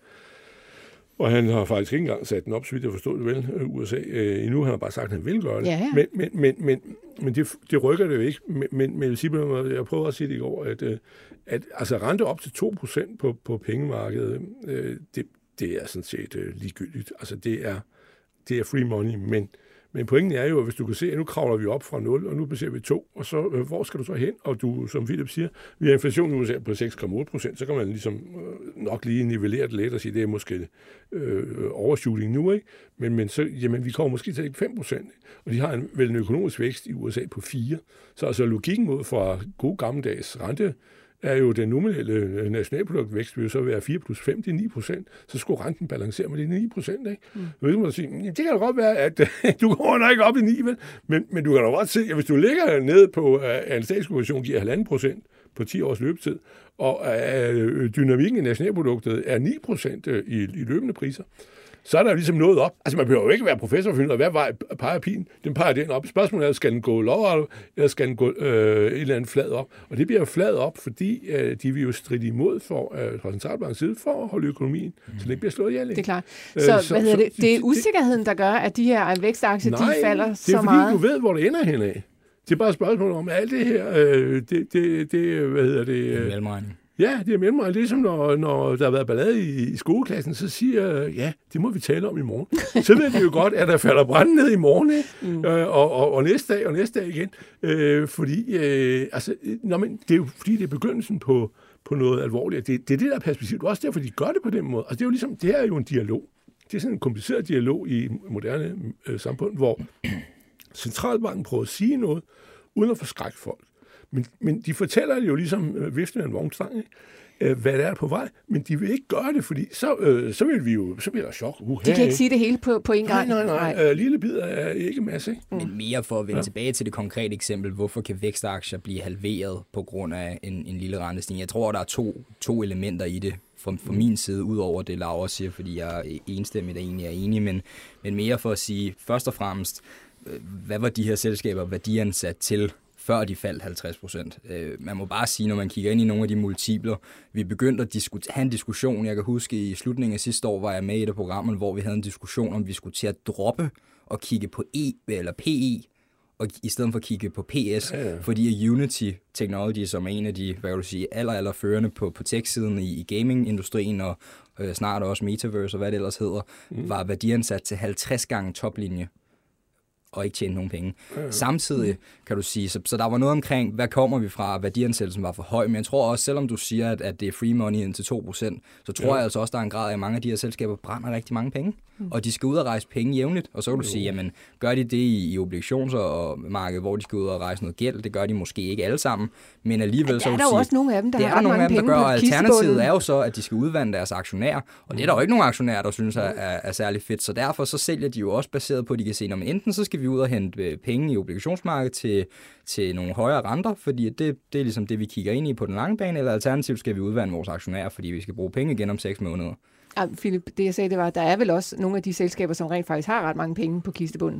og han har faktisk ikke engang sat den op, så vidt jeg forstod det vel, U S A. Øh, endnu har han bare sagt, at han vil gøre det. Ja, ja. Men, men, men, men, men det, det rykker det jo ikke. Men, men jeg vil sige på noget, jeg prøvede at sige det i går, at, at altså, rente op til to procent på, på pengemarkedet, øh, det, det er sådan set øh, ligegyldigt. Altså det er, det er free money, men Men pointen er jo, at hvis du kan se, at nu kravler vi op fra nul, og nu baserer vi to, og så øh, hvor skal du så hen? Og du, som Philip siger, vi har inflation nu på seks komma otte procent, så kan man ligesom øh, nok lige nivellere det lidt og sige, det er måske øh, overshooting nu, ikke? Men, men så, jamen, vi kommer måske til fem procent, og de har en, vel en økonomisk vækst i U S A på fire. Så altså logikken ud fra god gammeldags rente, er jo den nominelle nationalproduktvækst vil jo så være fire plus fem, det er ni procent. Så skulle renten balancere med de ni procent, ikke? Mm. Så kan man sige, det kan da godt være, at du går nok ikke op i ni, vel? Men, men du kan da godt se, at hvis du ligger nede på, at en statsobligation giver halvanden procent på ti års løbetid, og at dynamikken i nationalproduktet er ni procent i, i løbende priser, så er der ligesom noget op. Altså, man behøver jo ikke være professor for at finde ud af, hvad vej peger pilen? Den peger den op. Spørgsmålet er, skal den gå lavere, eller skal den gå øh, et eller andet flad op? Og det bliver jo flad op, fordi øh, de vil jo stride imod for øh, fra centralbankens side for at holde økonomien, mm. så det ikke bliver slået ihjel. Det er klart. Så, øh, så hvad hedder det? Det er usikkerheden, der gør, at de her vækstaktier, de falder så meget? Nej, det er fordi, du ved, hvor det ender henad. Det er bare et spørgsmål om, alt det her, øh, det, det, det, hvad hedder det? Det er mellemregning. Ja, det er mellemregning. Det er som, når, når der har været ballade i, i skoleklassen, så siger ja, det må vi tale om i morgen. Så ved vi jo godt, at der falder brand ned i morgen, mm. øh, og, og, og næste dag, og næste dag igen. Øh, fordi, øh, altså, nå, men det er jo fordi, det er begyndelsen på, på noget alvorligt. Det, det er det der perspektiv. Det er også derfor, de gør det på den måde. Altså, det er jo ligesom, det her er jo en dialog. Det er sådan en kompliceret dialog i moderne øh, samfund, hvor centralbanken prøver at sige noget, uden at forskrække folk. Men, men de fortæller det jo ligesom øh, viften af en vognstang, ikke? Øh, hvad der er på vej, men de vil ikke gøre det, fordi så, øh, så vil vi jo, så bliver der chok. Uh, de kan ikke sige det hele på, på en gang. Nej, nej, nej. Øh, lille bid er ikke masse, ikke? Mm. Men mere for at vende ja. tilbage til det konkrete eksempel, hvorfor kan vækstaktier blive halveret på grund af en, en lille rentestigning? Jeg tror, der er to, to elementer i det fra, fra min side, udover det Laura siger, fordi jeg er enstemmigt egentlig er enig, men, men mere for at sige, først og fremmest, hvad var de her selskaber værdiansat til, før de faldt halvtreds procent. Øh, man må bare sige, når man kigger ind i nogle af de multipler, vi begyndte at diskut- have en diskussion, jeg kan huske i slutningen af sidste år, var jeg med i et af programmerne, hvor vi havde en diskussion, om vi skulle til at droppe og kigge på E eller P E, og i stedet for at kigge på P S, ja, ja. Fordi Unity Technology, som er en af de, hvad kan du sige, aller, aller førende på, på tech-siden i, i gaming-industrien, og øh, snart også Metaverse og hvad det ellers hedder, mm. var værdiansat til halvtreds gange toplinje, og ikke tjene nogen penge. Ja, ja. Samtidig kan du sige, så, så der var noget omkring, hvad kommer vi fra, værdiansættelsen var for høj, men jeg tror også, selvom du siger, at, at det er free money indtil to procent, så tror ja. jeg altså også, der er en grad af, at mange af de her selskaber brænder rigtig mange penge, mm. og de skal ud og rejse penge jævnligt, og så kan du jo. sige, jamen, gør de det i, i obligations- og markedet, hvor de skal ud og rejse noget gæld, det gør de måske ikke alle sammen, men alligevel ja, så er der jo også nogle af dem, der det har er nogle af dem, der gør, og alternativet er jo så, at de skal udvande deres aktionærer, og det er der jo ikke nogen aktionærer, der synes er, er, er særlig fedt, så derfor så sælger de jo også baseret på, at de kan se, når man enten så skal vi ud og hente penge i obligationsmarkedet til, til nogle højere renter, fordi det, det er ligesom det, vi kigger ind i på den lange bane, eller alternativt skal vi udvande vores aktionærer, fordi vi skal bruge penge igen om seks måneder. Ja, Philip, det jeg sagde, det var, at der er vel også nogle af de selskaber, som rent faktisk har ret mange penge på kistebunden.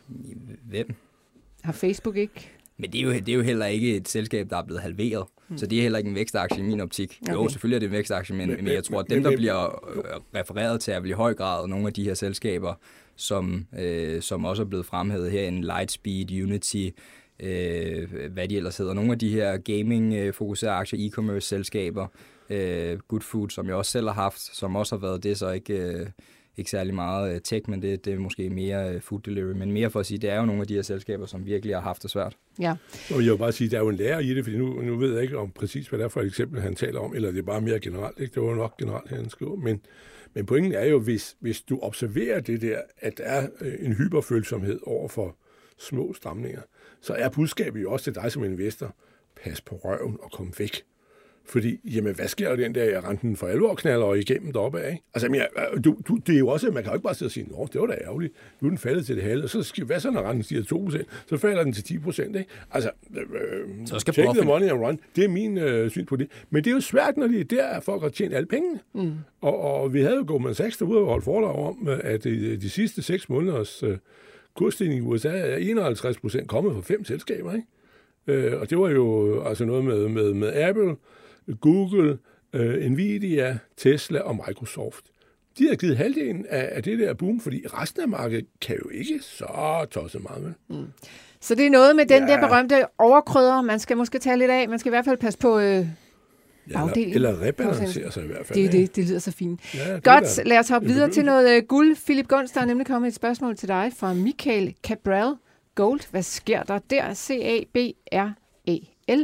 Hvem? Har Facebook ikke? Men det er, jo, det er jo heller ikke et selskab, der er blevet halveret. Mm. Så det er heller ikke en vækstaktie i min optik. Okay. Jo, selvfølgelig er det en vækstaktie, men, men, men jeg tror, at dem, der bliver refereret til, er vel i høj grad nogle af de her selskaber, som, øh, som også er blevet fremhævet her, en Lightspeed, Unity, øh, hvad de ellers hedder. Nogle af de her gaming-fokuserede aktier, e-commerce-selskaber, øh, Good Food, som jeg også selv har haft, som også har været det, så ikke... Øh, ikke særlig meget øh, tech, men det, det er måske mere øh, food delivery, men mere for at sige, det er jo nogle af de her selskaber, som virkelig har haft det svært. Ja. Og jeg vil bare sige, at der er jo en lærer i det, fordi nu, nu ved jeg ikke om præcis, hvad det er for et eksempel, han taler om, eller det er bare mere generelt, ikke? Det var nok generelt, han skriver, men, men pointen er jo, hvis, hvis du observerer det der, at der er en hyperfølsomhed over for små stramninger, så er budskabet jo også til dig som investor, pas på røven og kom væk. Fordi, jamen, hvad sker der den der, at renten for alvor knaller og igennem deroppe af, ikke? Altså, men, du, du, det er jo også, man kan jo ikke bare sidde og sige, nå, det var da ærgerligt, nu er den faldet til det halve, og så skal, hvad så, når renten stiger to procent, så falder den til ti procent, ikke? Altså, øh, så skal take the money and run, det er min øh, syn på det. Men det er jo svært, når det er der, at folk har tjent alle pengene. Mm. Og, og vi havde jo Goldman Sachs derude og holdt foredrag om, at de, de sidste seks måneders øh, kursstigning i U S A er enoghalvtreds procent kommet fra fem selskaber, ikke? Øh, og det var jo altså noget med, med, med Apple, Google, øh, Nvidia, Tesla og Microsoft. De har givet halvdelen af, af det der boom, fordi resten af markedet kan jo ikke så tosse meget med. Mm. Så det er noget med den ja. der berømte overkrydder, man skal måske tage lidt af. Man skal i hvert fald passe på øh, afdelingen. Eller, eller rebalancere sig i hvert fald. Det, det, det lyder så fint. Ja, godt, lad os hoppe videre til noget uh, guld. Philip Gunst, der er nemlig kommet et spørgsmål til dig fra Michael Cabral Gold. Hvad sker der der? C A B R E L.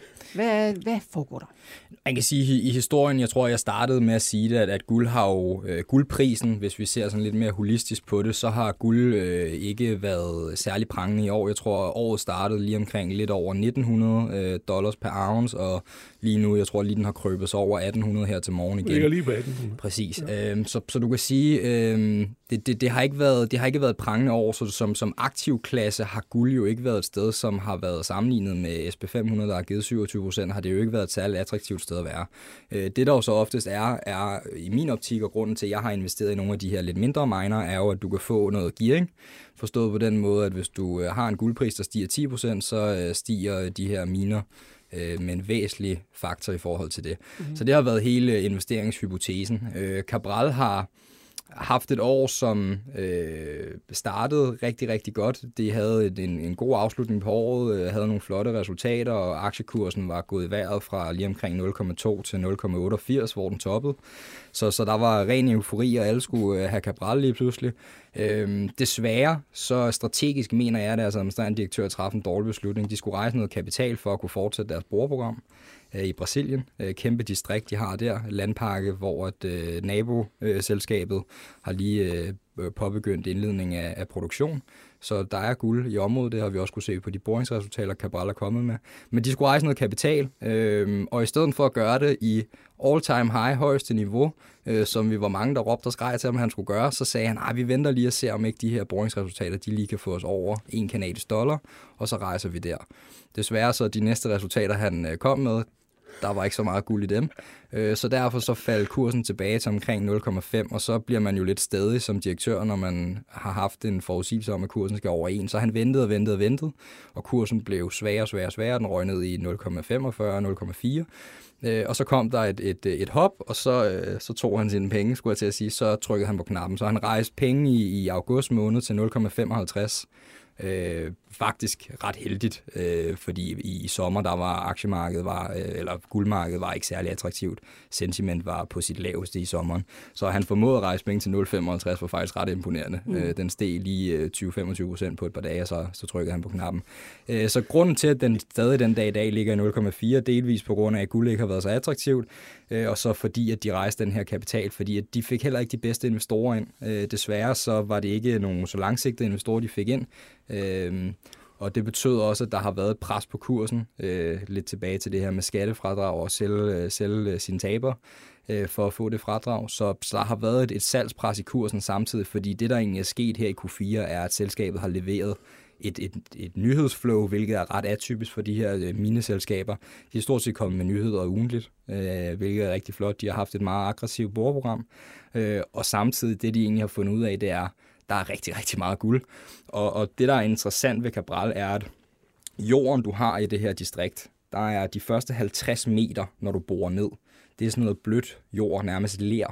Hvad, hvad foregår der? Man kan sige, i historien, jeg tror, jeg startede med at sige det, at, at guld har jo, øh, guldprisen, hvis vi ser sådan lidt mere holistisk på det, så har guld øh, ikke været særlig prangende i år. Jeg tror, året startede lige omkring lidt over nitten hundrede øh, dollars per ounce, og lige nu, jeg tror lige den har krøbet sig over atten hundrede her til morgen igen. Det ligger lige på atten hundrede. Præcis. Ja. Øhm, så, så du kan sige, øhm, det, det, det, har ikke været, det har ikke været et prangende år, så som, som aktiv klasse har guld jo ikke været et sted, som har været sammenlignet med S and P fem hundrede, der har givet syvogtyve procent, har det jo ikke været et særligt attraktivt sted at være. Det der jo så oftest er, er i min optik, og grunden til, at jeg har investeret i nogle af de her lidt mindre miner, er jo, at du kan få noget gearing. Forstået på den måde, at hvis du har en guldpris, der stiger ti procent, så stiger de her miner med en væsentlig faktor i forhold til det. Mm-hmm. Så det har været hele investeringshypotesen. Cabral har haft et år, som øh, startede rigtig, rigtig godt. De havde en, en god afslutning på året, øh, havde nogle flotte resultater, og aktiekursen var gået i vejret fra lige omkring nul komma to til nul komma otteogfirs, hvor den toppede. Så, så der var ren eufori, og alle skulle øh, have Cabral lige pludselig. Øh, desværre, så strategisk mener jeg, at deres administrerende direktør træffede en dårlig beslutning. De skulle rejse noget kapital for at kunne fortsætte deres boreprogram i Brasilien. Kæmpe distrikt, de har der. Landpakke, hvor et øh, naboselskabet øh, har lige øh, påbegyndt indledning af, af produktion. Så der er guld i området, det har vi også kunne se på de boringsresultater, Cabral er kommet med. Men de skulle rejse noget kapital, øh, og i stedet for at gøre det i all-time high, højeste niveau, øh, som vi var mange, der råbte og skreg til, om han skulle gøre, så sagde han, at vi venter lige at se, om ikke de her boringsresultater, de lige kan få os over en canadisk dollar, og så rejser vi der. Desværre så de næste resultater, han øh, kom med, der var ikke så meget guld i dem. Så derfor så faldt kursen tilbage til omkring nul komma fem, og så bliver man jo lidt stædig som direktør, når man har haft en forudsigelse om, at kursen skal over en. Så han ventede og ventede og ventede, og kursen blev sværere og sværere og sværere. Den røg ned i nul komma femogfyrre og nul komma fire. Og så kom der et, et, et hop, og så, så tog han sine penge, skulle jeg til at sige. Så trykkede han på knappen. Så han rejste penge i, i august måned til nul komma femoghalvtreds. Øh, faktisk ret heldigt, øh, fordi i, i sommer der var aktiemarkedet var, øh, eller guldmarkedet var ikke særlig attraktivt. Sentiment var på sit laveste i sommeren. Så han formåede at rejse penge til nul komma femoghalvtreds, var faktisk ret imponerende. Mm. Øh, den steg lige øh, tyve til femogtyve procent på et par dage, og så, så trykkede han på knappen. Øh, så grunden til, at den stadig den dag i dag ligger i nul komma fire, delvis på grund af, at guld ikke har været så attraktivt, øh, og så fordi, at de rejste den her kapital, fordi at de fik heller ikke de bedste investorer ind. Øh, desværre så var det ikke nogen så langsigtede investorer, de fik ind. Øh, og det betød også, at der har været et pres på kursen, øh, lidt tilbage til det her med skattefradrag og sælge, sælge sine taber øh, for at få det fradrag. Så, så der har været et, et salgspres i kursen samtidig, fordi det, der egentlig er sket her i Q fire, er, at selskabet har leveret et, et, et nyhedsflow, hvilket er ret atypisk for de her øh, mineselskaber. De er stort set kommet med nyheder ugentligt, øh, hvilket er rigtig flot. De har haft et meget aggressivt boreprogram, øh, og samtidig det, de egentlig har fundet ud af, det er, der er rigtig, rigtig meget guld. Og, og det, der er interessant ved Cabral, er, at jorden, du har i det her distrikt, der er de første halvtreds meter, når du borer ned. Det er sådan noget blødt jord, nærmest ler.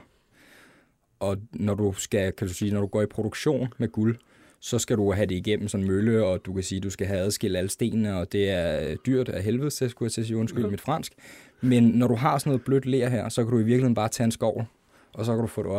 Og når du skal, kan du sige, når du går i produktion med guld, så skal du have det igennem sådan en mølle, og du kan sige, at du skal have adskilt alle stenene, og det er dyrt af helvede, så skulle jeg til at sige undskyld mit fransk. Men når du har sådan noget blødt ler her, så kan du i virkeligheden bare tage en skovl, og så kan du få det op.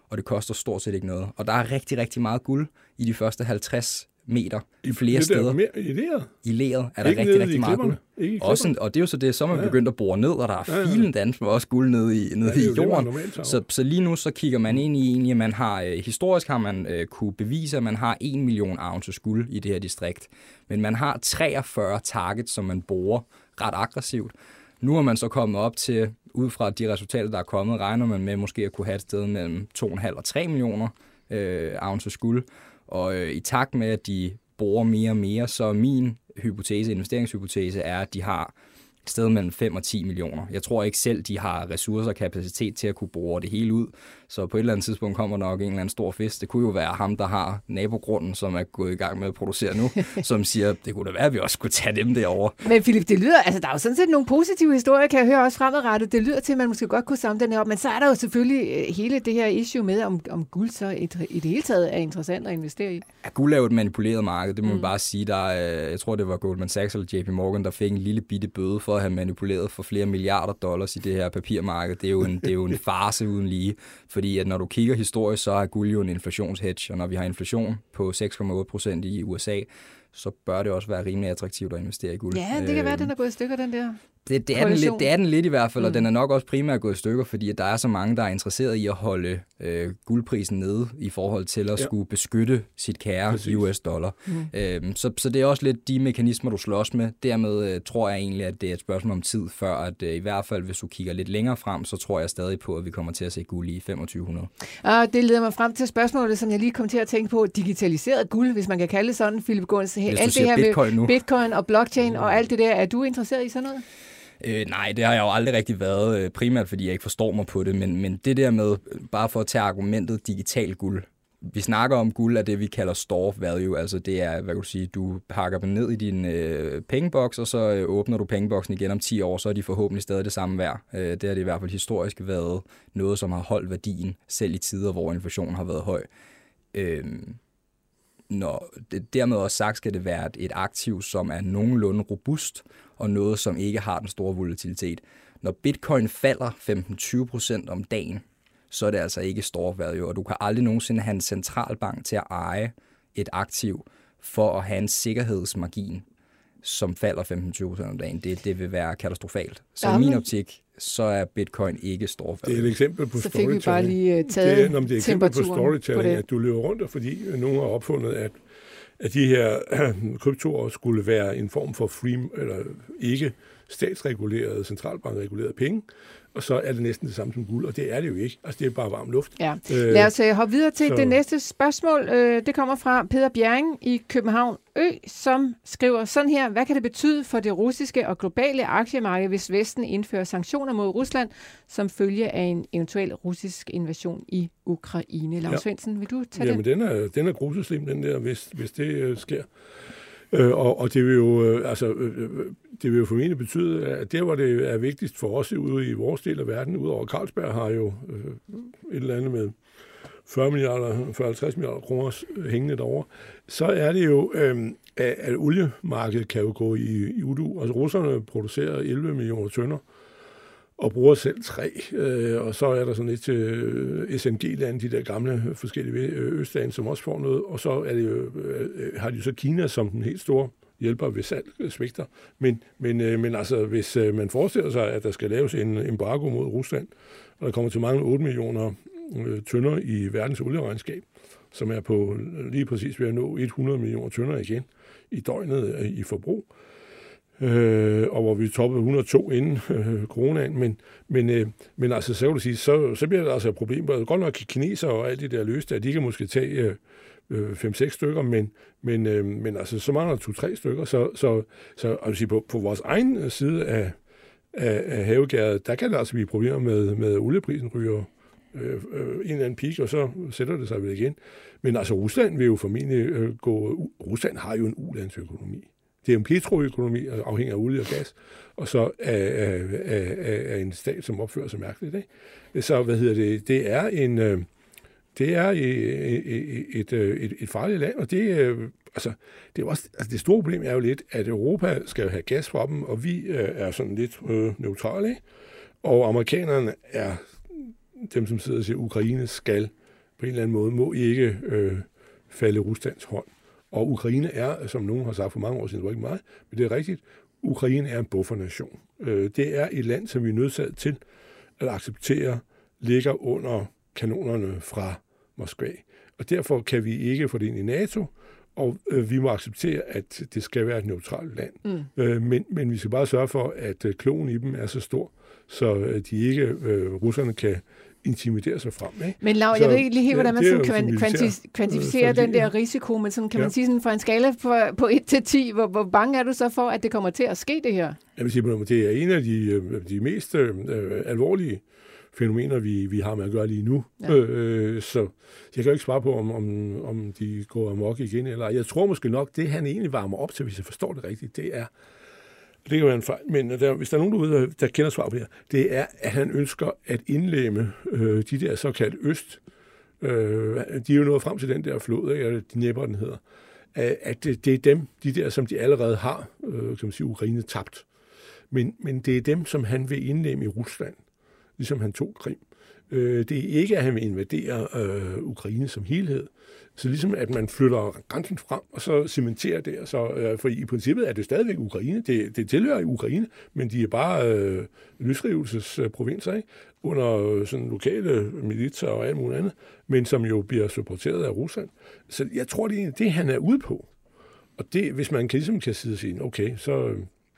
og det koster stort set ikke noget. Og der er rigtig, rigtig meget guld i de første halvtreds meter i flere det steder. Mere i leret? I leret er der ikke rigtig, rigtig meget guld. Også, og det er jo så det, så er man ja. begyndt at bore ned, og der er ja, ja. filen dans med også guld nede i, nede ja, i jorden. Det, så, så lige nu så kigger man ind i egentlig, at man har, øh, historisk har man øh, kunne bevise, at man har en million ounces guld i det her distrikt. Men man har treogfyrre targets, som man borer ret aggressivt. Nu er man så kommet op til, ud fra de resultater, der er kommet, regner man med måske at kunne have et sted mellem to komma fem og tre millioner øh, ounces guld. Og øh, i takt med, at de borer mere og mere, så min hypotese, investeringshypotese er, at de har et sted mellem fem og ti millioner. Jeg tror ikke selv, de har ressourcer og kapacitet til at kunne bore det hele ud. Så på et eller andet tidspunkt kommer nok en eller anden stor fisk. Det kunne jo være ham, der har nabogrunden, som er gået i gang med at producere nu, som siger, det kunne da være, at vi også skulle tage dem derovre. Men Philip, det lyder, altså der er jo sådan set nogle positive historier, kan jeg høre også fremadrettet. Det lyder til, at man måske godt kunne samle den her op. Men så er der jo selvfølgelig hele det her issue med, om, om guld så et, i det hele taget er interessant at investere i. Ja, guld er jo et manipuleret marked, det må man mm. bare sige. Der er, jeg tror, det var Goldman Sachs eller J P Morgan, der fik en lille bitte bøde for at have manipuleret for flere milliarder dollars i det her papirmarked. Det er jo en, det er jo en farce uden lige, fordi at når du kigger historisk, så er guld jo en inflationshedge, og når vi har inflation på seks komma otte procent i U S A, så bør det også være rimelig attraktivt at investere i guld. Ja, det kan være, at den er gået i stykker, den der. Det, det, er den lidt, det er den lidt i hvert fald, og mm. den er nok også primært gået i stykker, fordi at der er så mange, der er interesseret i at holde øh, guldprisen nede i forhold til at ja. skulle beskytte sit kære Præcis. U S dollar. Mm. Øhm, så, så det er også lidt de mekanismer, du slås med. Dermed øh, tror jeg egentlig, at det er et spørgsmål om tid, før at øh, i hvert fald, hvis du kigger lidt længere frem, så tror jeg stadig på, at vi kommer til at se guld i femogtyve hundrede. Og det leder mig frem til spørgsmålet, som jeg lige kom til at tænke på. Digitaliseret guld, hvis man kan kalde det sådan, Philip Gunz. Alt det her Bitcoin med Bitcoin og blockchain mm. og alt det der, er du interesseret i sådan noget? Øh, nej, det har jeg jo aldrig rigtig været, øh, primært fordi jeg ikke forstår mig på det, men, men det der med, bare for at tage argumentet digital guld. Vi snakker om guld af det, vi kalder store of value, altså det er, hvad kan du sige, du pakker dem ned i din øh, pengeboks, og så øh, åbner du pengeboksen igen om ti år, så er de forhåbentlig stadig det samme værd. Øh, det har det i hvert fald historisk været noget, som har holdt værdien, selv i tider, hvor inflationen har været høj. Øh, Når det dermed også sagt, skal det være et aktiv, som er nogenlunde robust, og noget, som ikke har den store volatilitet. Når bitcoin falder femten til tyve procent om dagen, så er det altså ikke store value, og du kan aldrig nogensinde have en centralbank til at eje et aktiv for at have en sikkerhedsmargin, som falder femten til tyve procent om dagen. Det, det vil være katastrofalt. Så i min optik, så er bitcoin ikke store value. Det er et eksempel på storytelling. Så fik vi bare lige taget det er, det er et eksempel på storytelling, på at du løber rundt, fordi nogen har opfundet, at at de her kryptoer skulle være en form for free, eller ikke statsregulerede, centralbankregulerede penge, og så er det næsten det samme som guld, og det er det jo ikke. Altså, det er bare varm luft. Ja. Lad os uh, hoppe videre til så... det næste spørgsmål. Uh, det kommer fra Peter Bjerring i København Ø, som skriver sådan her. Hvad kan det betyde for det russiske og globale aktiemarked, hvis Vesten indfører sanktioner mod Rusland, som følge af en eventuel russisk invasion i Ukraine? Lars Svendsen, ja. vil du tage Jamen, det? Jamen, den er, den er gruseslim, den der, hvis, hvis det uh, sker. Øh, og, og det vil jo øh, altså øh, det vil jo formentlig betyde, at der hvor det er vigtigst for os ude i vores del af verden, udover Carlsberg har jo øh, et eller andet med fyrre milliarder, fyrre til halvtreds milliarder kroner hængende derovre, så er det jo, øh, at, at oliemarkedet kan jo gå i, i udu. Altså russerne producerer elleve millioner tønder og bruger selv tre, øh, og så er der sådan lidt til øh, S N G-lande, de der gamle forskellige østlande, som også får noget, og så er det jo, øh, har de jo så Kina som den helt store hjælper ved salg svigter. Men, men, øh, men altså, hvis øh, man forestiller sig, at der skal laves en embargo mod Rusland, og der kommer til mange otte millioner øh, tønder i verdens olieregnskab, som er på lige præcis ved at nå hundrede millioner tønder igen i døgnet øh, i forbrug, Øh, og hvor vi toppede et hundrede og to inden øh, coronaen, men, men, øh, men altså, så, vil du sige, så, så bliver der altså et problem. Godt nok kineser og alt det der løste, at de kan måske tage øh, fem seks stykker, men, men, øh, men altså, så mangler der to-tre stykker, så, så, så altså, på, på vores egen side af, af, af havegæret, der kan der altså blive problemer med, med olieprisen ryger øh, øh, en eller anden peak, og så sætter det sig vel igen. Men altså, Rusland vil jo formentlig øh, gå... Rusland har jo en ulandsøkonomi. Det er en petroøkonomi, afhængig af olie og gas, og så af, af, af, af en stat, som opfører sig mærkeligt. Ikke? Så hvad hedder det? Det er en, det er et, et, et, et farligt land, og det, altså, det er også, altså det store problem er jo lidt, at Europa skal have gas fra dem, og vi er sådan lidt øh, neutrale, ikke? Og amerikanerne er dem, som sidder og siger, at Ukraine skal på en eller anden måde må ikke øh, falde Ruslands hånd. Og Ukraine er, som nogen har sagt for mange år siden, det var ikke meget, men det er rigtigt, Ukraine er en buffernation. Øh, det er et land, som vi er nødsaget til at acceptere, ligger under kanonerne fra Moskva. Og derfor kan vi ikke få det ind i NATO, og øh, vi må acceptere, at det skal være et neutralt land. Mm. Øh, men, men vi skal bare sørge for, at øh, klogen i dem er så stor, så øh, de ikke, øh, russerne kan intimidere sig frem. Ikke? Men Lav, jeg ved ikke lige helt, hvordan man sådan kan kvanti- kvantificere øh, den der risiko, men sådan, kan ja. man sige sådan, fra en skala på, på et til ti, hvor, hvor bange er du så for, at det kommer til at ske det her? Jeg vil sige, at det er en af de, de mest øh, alvorlige fænomener, vi, vi har med at gøre lige nu. Ja. Øh, så jeg kan jo ikke svare på, om, om, om de går amok igen. Eller jeg tror måske nok, det han egentlig varmer op til, hvis jeg forstår det rigtigt, det er, det kan være en fejl, men der, hvis der er nogen derude, der kender svar på det her, det er, at han ønsker at indlemme øh, de der såkaldte øst. Øh, de er jo nået frem til den der flod, eller Dnepr, den hedder. At det, det er dem, de der, som de allerede har, øh, kan man sige, Ukraine tabt. Men, men det er dem, som han vil indlemme i Rusland, ligesom han tog Krim. Øh, det er ikke, at han vil invadere øh, Ukraine som helhed. Så ligesom, at man flytter grænsen frem, og så cementerer det. Så, øh, for i princippet er det stadigvæk Ukraine. Det, det tilhører Ukraine, men de er bare øh, løsrivelsesprovinser, ikke? Under sådan lokale militser og alt muligt andet, men som jo bliver supporteret af Rusland. Så jeg tror, det er det, han er ude på. Og det, hvis man kan, ligesom kan sidde og sige, okay, så,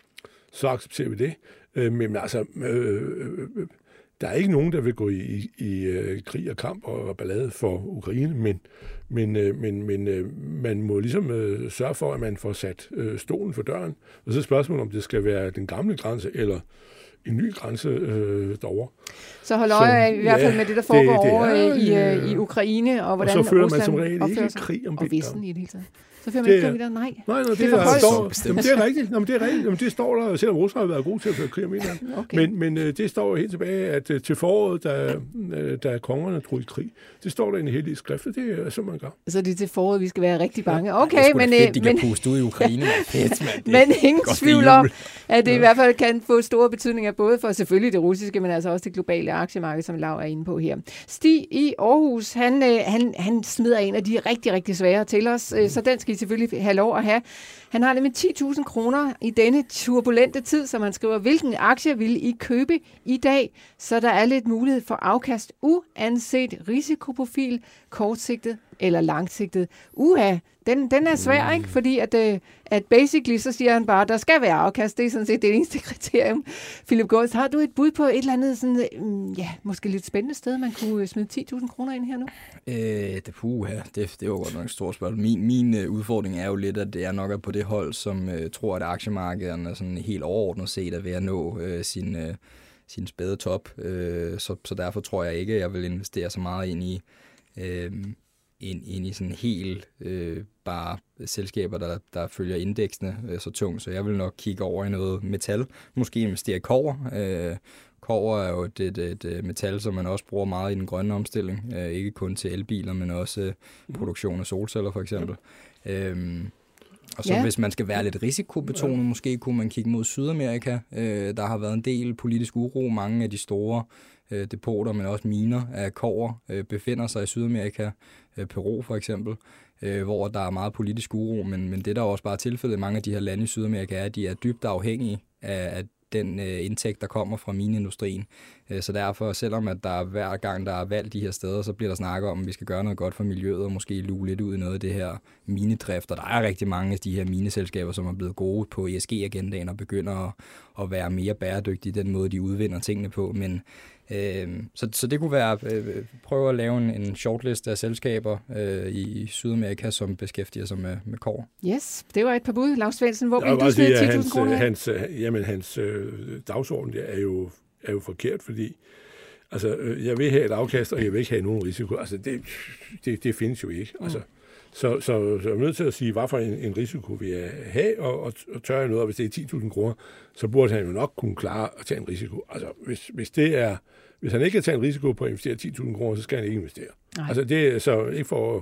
så accepterer vi det. Øh, men altså... Øh, øh, Der er ikke nogen, der vil gå i, i, i uh, krig og kamp og ballade for Ukraine, men, men, uh, men, men uh, man må ligesom uh, sørge for, at man får sat uh, stolen for døren. Og så er spørgsmålet, om det skal være den gamle grænse eller en ny grænse uh, derovre. Så hold øje i hvert fald med det, der foregår det, det er, over i, uh, i Ukraine, og hvordan og så fører Rusland man som regel ikke krig om og Vesten i det hele taget. Så fører man ikke krig om nej. Nej, nej, det, det, er, står, jamen, det er rigtigt. Jamen, det er rigtigt. Jamen, det står der, selvom Rusland har været god til at føre krig om Vesten. Okay. Men, men det står helt tilbage, at til foråret, da, da kongerne drog i krig, det står der i en hellig skrift, og det er sådan, man gør. Så det er til foråret, vi skal være rigtig bange. Okay, det men... Fedt, de men, kan puste ud i Ukraine. Fedt, man. Men ingen tvivl om, at det i hvert fald kan få store betydninger, både for selvfølgelig det russiske, men altså også det globale aktiemarked, som Lav er inde på her. Stig i Aarhus, han, han, han smider en af de rigtig, rigtig svære til os, så den skal I selvfølgelig have lov at have. Han har nemlig ti tusind kroner i denne turbulente tid, som han skriver, hvilken aktie vil I købe i dag, så der er lidt mulighed for afkast, uanset risikoprofil, kortsigtet eller langsigtet. Uha, den, den er svær, ikke? Fordi at, at basically, så siger han bare, der skal være afkast. Det er sådan set det eneste kriterium. Philip Gårds, har du et bud på et eller andet sådan, ja, måske lidt spændende sted, man kunne smide ti tusind kroner ind her nu? Øh, det, puh, ja, det, det var godt nok et stort spørgsmål. Min, min uh, udfordring er jo lidt, at det er nok på det hold, som uh, tror, at aktiemarkederne sådan helt overordnet set er ved at nå uh, sin, uh, sin spæde top. Uh, så, så derfor tror jeg ikke, at jeg vil investere så meget ind i uh, ind, ind i sådan helt øh, bare selskaber, der, der følger indeksene øh, så tungt. Så jeg vil nok kigge over i noget metal. Måske investere i kobber. Øh, kobber er jo et, et, et, et metal, som man også bruger meget i den grønne omstilling. Øh, ikke kun til elbiler, men også øh, produktion af solceller for eksempel. Mm. Øhm, og så ja. Hvis man skal være lidt risikobetonet, ja. Måske kunne man kigge mod Sydamerika. Øh, der har været en del politisk uro. Mange af de store øh, depoter, men også miner af kobber, øh, befinder sig i Sydamerika. Øh, Peru for eksempel, øh, hvor der er meget politisk uro. Men, men det der er også bare tilfældet i mange af de her lande i Sydamerika er, at de er dybt afhængige af, af den øh, indtægt, der kommer fra mineindustrien. Øh, så derfor, selvom at der er, hver gang der er valgt de her steder, så bliver der snakket om, at vi skal gøre noget godt for miljøet, og måske luge lidt ud i noget af det her minedrift. Og der er rigtig mange af de her mineselskaber, som er blevet gode på E S G-agendaen og begynder at, at være mere bæredygtige i den måde, de udvinder tingene på. Men øh, så, så det kunne være øh, prøve at lave en, en shortlist af selskaber øh, i Sydamerika, som beskæftiger sig med, med kobber. Yes, det var et par bud. Lars Svendsen, hvor vil du smide ti tusind kroner? Hans, jamen, hans øh, dagsorden der er jo er jo forkert, fordi altså, øh, jeg vil have et afkast, og jeg vil ikke have nogen risiko. Altså, det, det, det findes jo ikke. Altså, mm. så, så, så jeg er nødt til at sige, hvad for en, en risiko vil jeg have, og, og, og tør jeg noget, og hvis det er ti tusind kroner, så burde han jo nok kunne klare at tage en risiko. Altså, hvis, hvis det er, hvis han ikke kan tage en risiko på at investere ti tusind kroner, så skal han ikke investere. Nej. Altså, det er så ikke for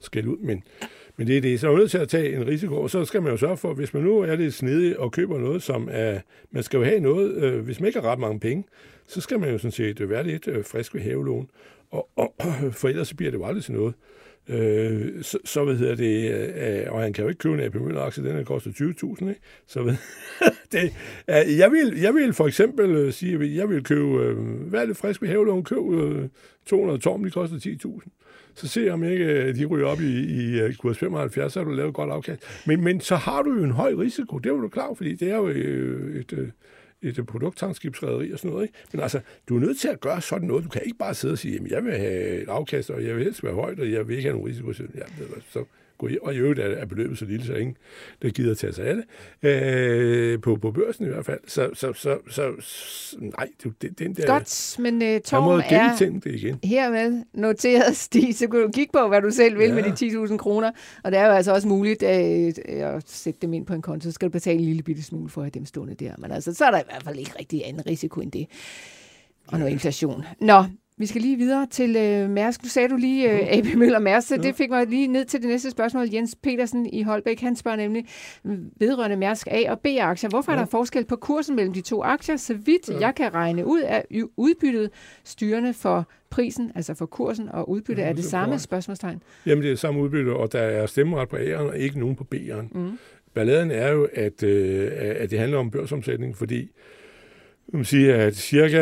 skælde ud, men, men det er det. Så er man nødt til at tage en risiko, og så skal man jo sørge for, hvis man nu er lidt snedig og køber noget, som er, man skal jo have noget, øh, hvis man ikke har ret mange penge, så skal man jo sådan set være lidt øh, frisk ved havelån, og, og, for ellers så bliver det jo aldrig til noget. Øh, så, så hvad hedder det, øh, og han kan jo ikke købe en A P Møller-aktie, den har kostet tyve tusind, ikke? Så ved, det, øh, jeg, vil, jeg vil for eksempel øh, sige, at jeg vil købe, øh, hvad er det frisk ved havelån, køb øh, to hundrede tom, de koster ti tusind. Så se om ikke de ryger op i, i kurs femoghalvfjerds, så har du lavet et godt afkast. Men, men så har du jo en høj risiko, det er du klar, fordi det er jo øh, et... Øh, et produkttankskibsrederi og sådan noget, ikke? Men altså, du er nødt til at gøre sådan noget. Du kan ikke bare sidde og sige, jamen, jeg vil have et afkast, og jeg vil helst være højt, og jeg vil ikke have nogen risiko. Så, ja, så gå hjem. Og i øvrigt er beløbet så lille, så ingen, der gider at tage sig af det. Øh, på, på børsen i hvert fald. Så, så, så, så, så nej, det, den der... Godt, men uh, Torben er det igen. Hermed noteret, Stig, så kan du kigge på, hvad du selv vil ja. med de ti tusind kroner. Og det er jo altså også muligt uh, at sætte dem ind på en konto. Så skal du betale en lille bitte smule for at have dem stående der. Men altså, så er der i hvert fald ikke rigtig anden risiko end det. Og noget inflation. Nå, vi skal lige videre til øh, Mærsk. Nu sagde du lige øh, A P Møller Mærsk, så ja. det fik mig lige ned til det næste spørgsmål. Jens Petersen i Holbæk, han spørger nemlig vedrørende Mærsk A- og B-aktier. Hvorfor ja. er der forskel på kursen mellem de to aktier? Så vidt ja. jeg kan regne ud, er udbyttet styrende for prisen, altså for kursen og udbytte, ja, er det, det samme spørgsmålstegn? Jamen, det er samme udbytte, og der er stemmeret på A'eren og ikke nogen på B'eren. Mm. Balladen er jo, at, øh, at det handler om børsomsætning, fordi man siger, at cirka,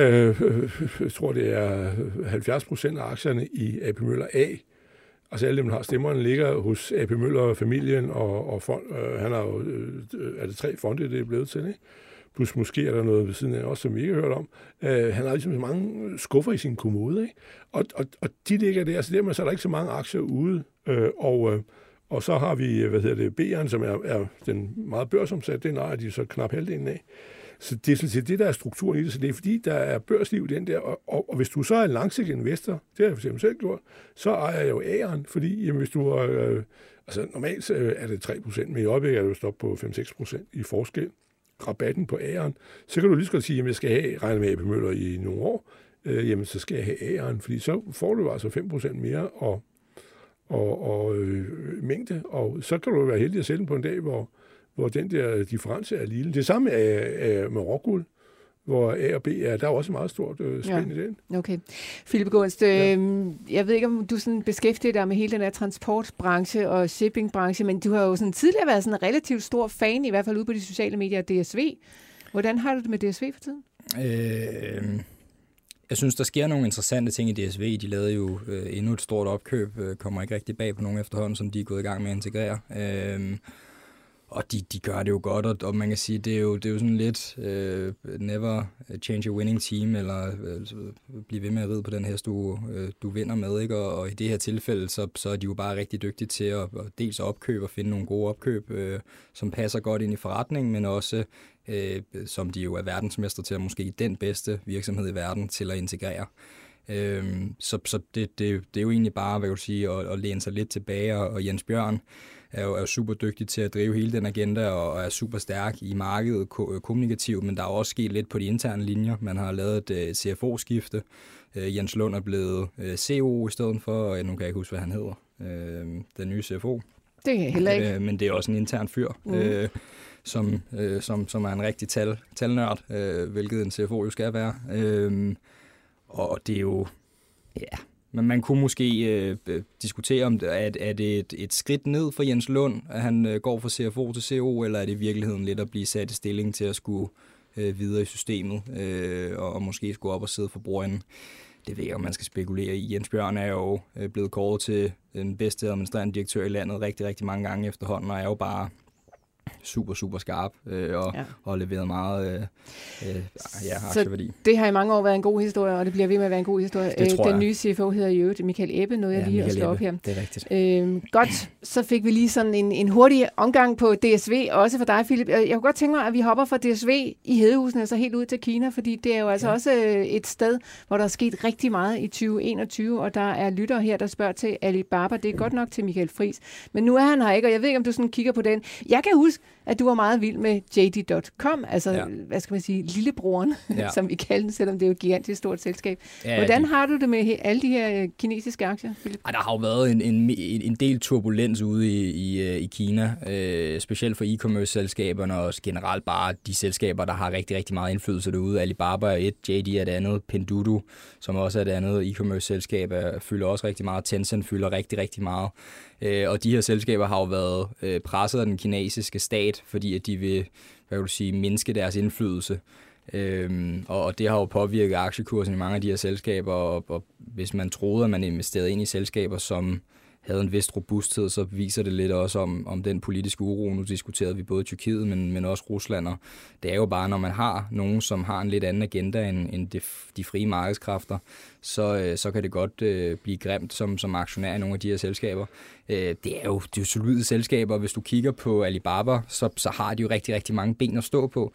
jeg tror det er halvfjerds procent af aktierne i A P Møller A, altså alle dem, der har stemmerne, ligger hos A P Møller familien og, og fond, øh, han har jo, øh, er det tre fonde, det er blevet til, ikke? Plus måske er der noget ved siden af også, som vi ikke har hørt om. Øh, han har ligesom så mange skuffer i sin kommode, ikke? Og, og, og de ligger der, så dermed så er der ikke så mange aktier ude, øh, og, øh, og så har vi, hvad hedder det, B'eren, som er, er den meget børsomsat, den ejer de så knap halvdelen af. Så det er sådan set det, der er strukturen i det. Så det er fordi, der er børsliv i den der. Og, og, og hvis du så er en langsigtet investor, det har jeg for eksempel selv gjort, så ejer jeg jo A'eren. Fordi jamen, hvis du er, øh, altså normalt øh, er det tre procent, men i øjeblikket er det jo stoppet på fem til seks procent i forskel. Rabatten på A'eren. Så kan du lige så godt sige, at jeg skal have regne med A P Møller i nogle år. Øh, jamen, så skal jeg have A'eren, fordi så får du altså fem procent mere og, og, og øh, mængde. Og så kan du være heldig at sælge den på en dag, hvor hvor den der difference er lille. Det samme er, er med råguld, hvor A og B er, der er også meget stort øh, spænd ja. i den. Okay. Philip Gunst, øh, ja. jeg ved ikke, om du sådan beskæftiger dig med hele den her transportbranche og shippingbranche, men du har jo sådan tidligere været sådan en relativt stor fan, i hvert fald ude på de sociale medier, af D S V. Hvordan har du det med D S V for tiden? Øh, jeg synes, der sker nogle interessante ting i D S V. De lavede jo øh, endnu et stort opkøb, øh, kommer ikke rigtig bag på nogen efterhånden, som de er gået i gang med at integrere. Øh, Og de, de gør det jo godt, og, og man kan sige, det er jo, det er jo sådan lidt uh, never change a winning team, eller uh, blive ved med at ride på den hest, du, uh, du vinder med, ikke? Og, og i det her tilfælde, så, så er de jo bare rigtig dygtige til at, at dels opkøbe og finde nogle gode opkøb, uh, som passer godt ind i forretningen, men også, uh, som de jo er verdensmester til, at måske den bedste virksomhed i verden til at integrere. Øhm, så så det, det, det er jo egentlig bare, hvad jeg vil sige, at, at læne sig lidt tilbage, og, og Jens Bjørn er jo, er jo super dygtig til at drive hele den agenda, og, og er super stærk i markedet ko- kommunikativt, men der er også sket lidt på de interne linjer. Man har lavet et uh, C F O-skifte. Uh, Jens Lund er blevet uh, C O i stedet for, og nu kan jeg ikke huske, hvad han hedder, uh, den nye C F O. Det er heller ikke. Uh, men det er også en intern fyr, mm. uh, som, uh, som, som er en rigtig tal, talnørd, uh, hvilket en C F O jo skal være. Uh, Og det er jo, ja, men man kunne måske øh, diskutere, om det, at, er det et, et skridt ned for Jens Lund, at han øh, går fra C F O til C O, eller er det i virkeligheden lidt at blive sat i stilling til at skulle øh, videre i systemet, øh, og, og måske skulle op og sidde for bordenden? Det ved jeg, om man skal spekulere i. Jens Bjørn er jo øh, blevet kåret til den bedste administrerende direktør i landet rigtig, rigtig mange gange efterhånden, og er jo bare super, super skarp øh, og, ja. og leveret meget øh, øh, ja, aktieværdi. Så det har i mange år været en god historie, og det bliver ved med at være en god historie. Det tror Den jeg. nye C F O hedder jo Michael Ebbe, noget jeg ja, lige Michael at slå op Ebbe. her. Det er rigtigt. Øh, godt, så fik vi lige sådan en, en hurtig omgang på D S V, også for dig, Philip. Jeg kunne godt tænke mig, at vi hopper fra D S V i Hedehusene, så helt ud til Kina, fordi det er jo altså ja. også et sted, hvor der er sket rigtig meget i tyve enogtyve, og der er lyttere her, der spørger til Alibaba. Det er godt nok til Michael Friis, men nu er han her ikke, og jeg ved ikke, om du sådan kigger på den. Jeg kan huske, at du var meget vild med J D punktum com, altså, ja. hvad skal man sige, lillebroren, ja. som vi kalder den, selvom det er jo et gigantisk stort selskab. Ja, Hvordan de... har du det med alle de her kinesiske aktier, Philip? Ej, der har jo været en, en, en del turbulens ude i, i, i Kina, øh, specielt for e-commerce-selskaberne og generelt bare de selskaber, der har rigtig, rigtig meget indflydelse derude. Alibaba er et, J D er det andet, Pinduoduo, som også er det andet e-commerce-selskab, fylder også rigtig meget, Tencent fylder rigtig, rigtig meget. Og de her selskaber har jo været presset af den kinesiske stat, fordi at de vil, hvad kan du sige, mindske deres indflydelse. Øhm, og, og det har jo påvirket aktiekursen i mange af de her selskaber, og, og hvis man troede, at man investerede ind i selskaber, som havde en vist robusthed, så viser det lidt også om, om den politiske uro. Nu diskuterede vi både Tyrkiet, men, men også Rusland, og det er jo bare, når man har nogen, som har en lidt anden agenda end, end de, de frie markedskræfter, så, så kan det godt øh, blive grimt som, som aktionær i nogle af de her selskaber. Øh, det er jo det er jo solide selskaber. Hvis du kigger på Alibaba, så, så har de jo rigtig, rigtig mange ben at stå på.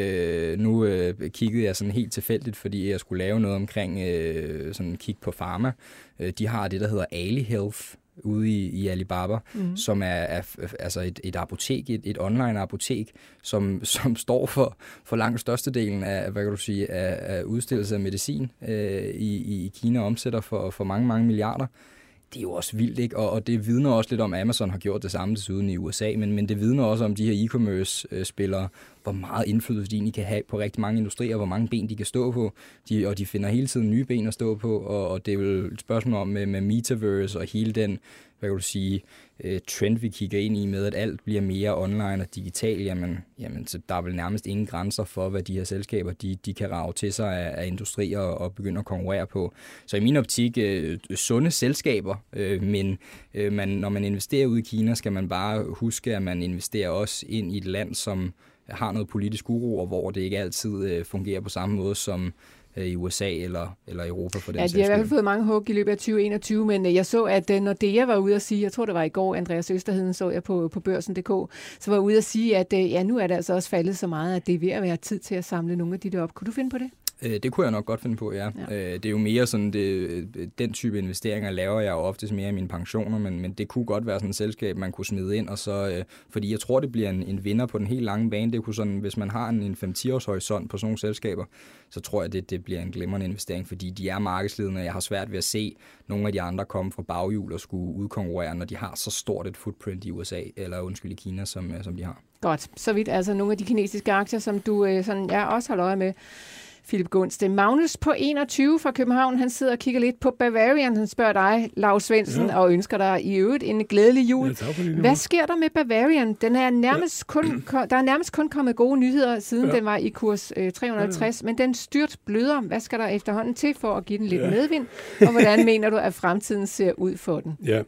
Øh, nu øh, kiggede jeg sådan helt tilfældigt, fordi jeg skulle lave noget omkring øh, sådan kig på pharma. Øh, de har det, der hedder Ali Health, ude i, i Alibaba, mm. som er, er altså et, et apotek, et, et online apotek, som, som står for, for langt størstedelen af, hvad kan du sige, af, af udstillelse af medicin øh, i, i Kina, omsætter for, for mange, mange milliarder. Det er jo også vildt, ikke? Og, og det vidner også lidt om, at Amazon har gjort det samme desuden i U S A, men, men det vidner også om de her e-commerce-spillere, hvor meget indflydelse de egentlig kan have på rigtig mange industrier, hvor mange ben de kan stå på, de, og de finder hele tiden nye ben at stå på, og, og det er jo et spørgsmål om med, med metaverse og hele den, hvad kan du sige, trend, vi kigger ind i med, at alt bliver mere online og digital, jamen, jamen så der er vel nærmest ingen grænser for, hvad de her selskaber, de, de kan rage til sig af, af industrier og, og begynde at konkurrere på. Så i min optik, øh, sunde selskaber, øh, men øh, man, når man investerer ud i Kina, skal man bare huske, at man investerer også ind i et land, som har noget politisk uro, og hvor det ikke altid øh, fungerer på samme måde som i U S A eller, eller Europa for den ja, de har i hvert fald fået mange hug i løbet af tyve enogtyve, men jeg så, at Nordea var ude at sige, jeg tror det var i går, Andreas Østerheden så jeg på, på børsen punktum d k, så var ude at sige, at ja, nu er det altså også faldet så meget, at det er ved at være tid til at samle nogle af de der op. Kunne du finde på det? Det kunne jeg nok godt finde på, ja. ja. Det er jo mere sådan, det, den type investeringer laver jeg jo oftest mere i mine pensioner, men, men det kunne godt være sådan et selskab, man kunne smide ind, og så, fordi jeg tror, det bliver en, en vinder på den helt lange bane. Det kunne sådan, hvis man har en, en fem-ti års horisont på sådan nogle selskaber, så tror jeg, det, det bliver en glimrende investering, fordi de er markedsledende. Jeg har svært ved at se nogle af de andre komme fra baghjul og skulle udkonkurrere, når de har så stort et footprint i U S A, eller undskyld i Kina, som, som de har. Godt, så vidt altså nogle af de kinesiske aktier, som du sådan, ja, også holder øje med. Philip Gunst. Magnus på enogtyve fra København, han sidder og kigger lidt på Bavarian. Han spørger dig, Lars Svendsen, ja. og ønsker dig i øvrigt en glædelig jul. Ja, hvad sker der med Bavarian? Den er nærmest ja. kun, der er nærmest kun kommet gode nyheder, siden ja. den var i kurs øh, tre hundrede og halvtreds, ja. men den styrt bløder. Hvad skal der efterhånden til for at give den lidt ja. medvind? Og hvordan mener du, at fremtiden ser ud for den? Ja,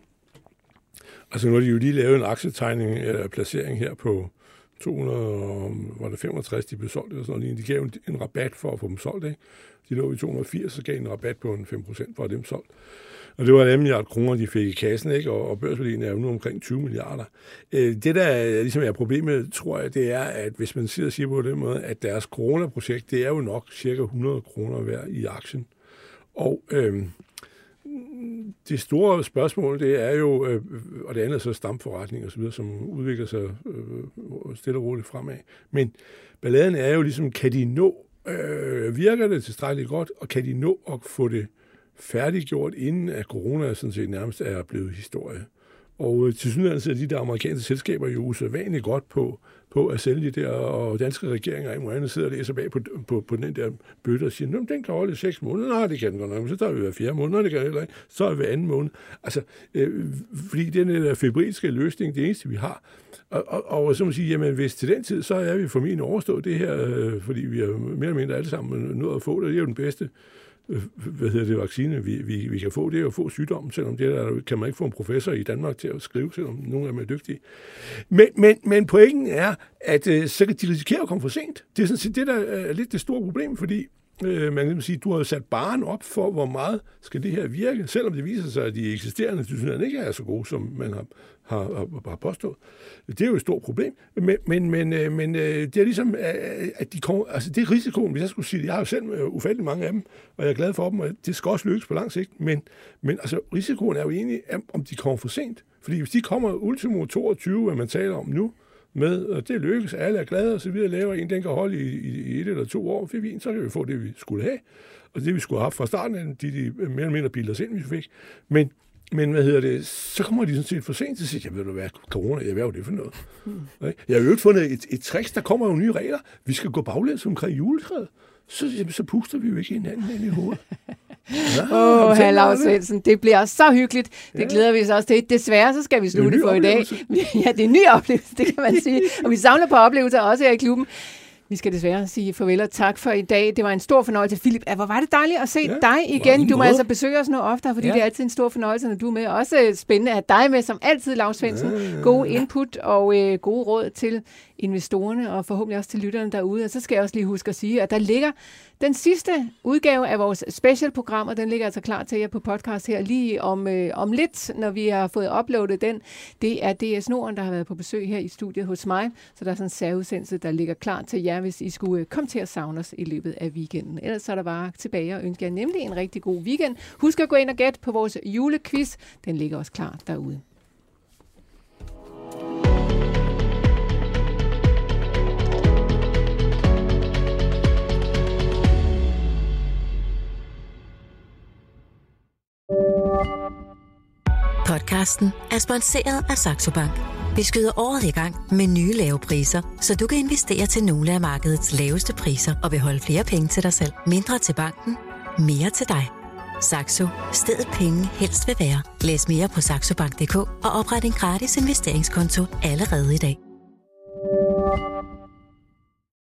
altså nu har de jo lige lavet en aktietegning eller placering her på to hundrede, var det femogtres, de blev solgt, eller sådan noget. De gav en, en rabat for at få dem solgt, ikke? De lå i to hundrede og firs, så gav en rabat på en fem procent for at dem solgt. Og det var en milliard kroner, de fik i kassen, ikke? Og, og børsværdien er jo nu omkring tyve milliarder. Øh, det, der ligesom er problemet, tror jeg, det er, at hvis man siger, siger på den måde, at deres coronaprojekt, det er jo nok cirka hundrede kroner værd i aktien. Og øh, det store spørgsmål, det er jo, øh, og det andet er så stamforretning og så videre, som udvikler sig øh, stille og roligt fremad. Men balladen er jo ligesom, kan de nå, øh, virker det tilstrækkeligt godt, og kan de nå at få det færdiggjort, inden at corona sådan set nærmest er blevet historie. Og til synligheden sidder de der amerikanske selskaber jo usædvanligt godt på, på at sælge de der, og danske regeringer i morgen sidder og læser bag på, på, på den der bøtte og siger, den kan holde seks måneder, nej, det kan den godt nok, men så tager vi hver fjerde måned, det kan heller ikke, så er vi hver anden måned. Altså, øh, fordi den der febrilske løsning, det eneste, vi har. Og, og, og så må man sige, jamen hvis til den tid, så er vi formentlig overstået det her, øh, fordi vi har mere eller mindre alle sammen nået at få det, det er jo den bedste hvad hedder det, vaccine, vi, vi, vi kan få, det er at få sygdommen, selvom det der kan man ikke få en professor i Danmark til at skrive, selvom nogle af dem er dygtige. Men, men, men pointen er, at øh, så kan de risikere at komme for sent. Det er sådan set det, der er lidt det store problem, fordi øh, man kan sige, du har sat barren op for, hvor meget skal det her virke, selvom det viser sig, at de eksisterende tilsyneladende ikke er så gode, som man har, har, har, har påstået. Det er jo et stort problem, men, men, men, men det er ligesom, at de kommer, altså det er risikoen, hvis jeg skulle sige, jeg har jo selv ufattelig mange af dem, og jeg er glad for dem, og det skal også lykkes på lang sigt, men, men altså risikoen er jo egentlig, om de kommer for sent, fordi hvis de kommer ultimo toogtyve, hvad man taler om nu, med, og det lykkes, alle er glade, og så videre laver en, den kan holde i, i, i et eller to år for vin, så kan vi få det, vi skulle have. Og det, vi skulle have haft fra starten, de, de mere eller mindre biler sind, vi fik. Men, men hvad hedder det, så kommer de sådan set for sent til at sige, jeg ved du hvad, corona, jeg ved jo det for noget. Hmm. Jeg har jo ikke fundet et, et trick, der kommer jo nye regler. Vi skal gå baglæns omkring juletræet. Så, jamen, så puster vi jo ikke hinanden ind i hovedet. Åh, oh, hr. Lav Svendsen, det bliver så hyggeligt. Det ja. glæder vi os også til. Desværre, så skal vi slutte for i dag. Ja, det er en ny oplevelse, det kan man sige. Og vi samler på oplevelser også her i klubben. Vi skal desværre sige farvel og tak for i dag. Det var en stor fornøjelse. Philip, hvor var det dejligt at se ja, dig igen. Du må altså besøge os noget oftere, fordi ja. det er altid en stor fornøjelse, når du er med. Også spændende at have dig med, som altid, Lav Svendsen. Ja. Gode input og øh, gode råd til investorerne, og forhåbentlig også til lytterne derude. Og så skal jeg også lige huske at sige, at der ligger den sidste udgave af vores specialprogram, og den ligger altså klar til jer på podcast her lige om, øh, om lidt, når vi har fået uploadet den. Det er D S Norden, der har været på besøg her i studiet hos mig, så der er sådan en særudsendelse, der ligger klar til jer, hvis I skulle komme til at savne os i løbet af weekenden. Ellers så er der bare tilbage og ønsker jer nemlig en rigtig god weekend. Husk at gå ind og gætte på vores julequiz. Den ligger også klar derude. Podcasten er sponsoreret af Saxo Bank. Vi skyder året i gang med nye lave priser, så du kan investere til nogle af markedets laveste priser og beholde flere penge til dig selv. Mindre til banken, mere til dig. Saxo. Stedet penge helst vil være. Læs mere på saxobank punktum d k og opret en gratis investeringskonto allerede i dag.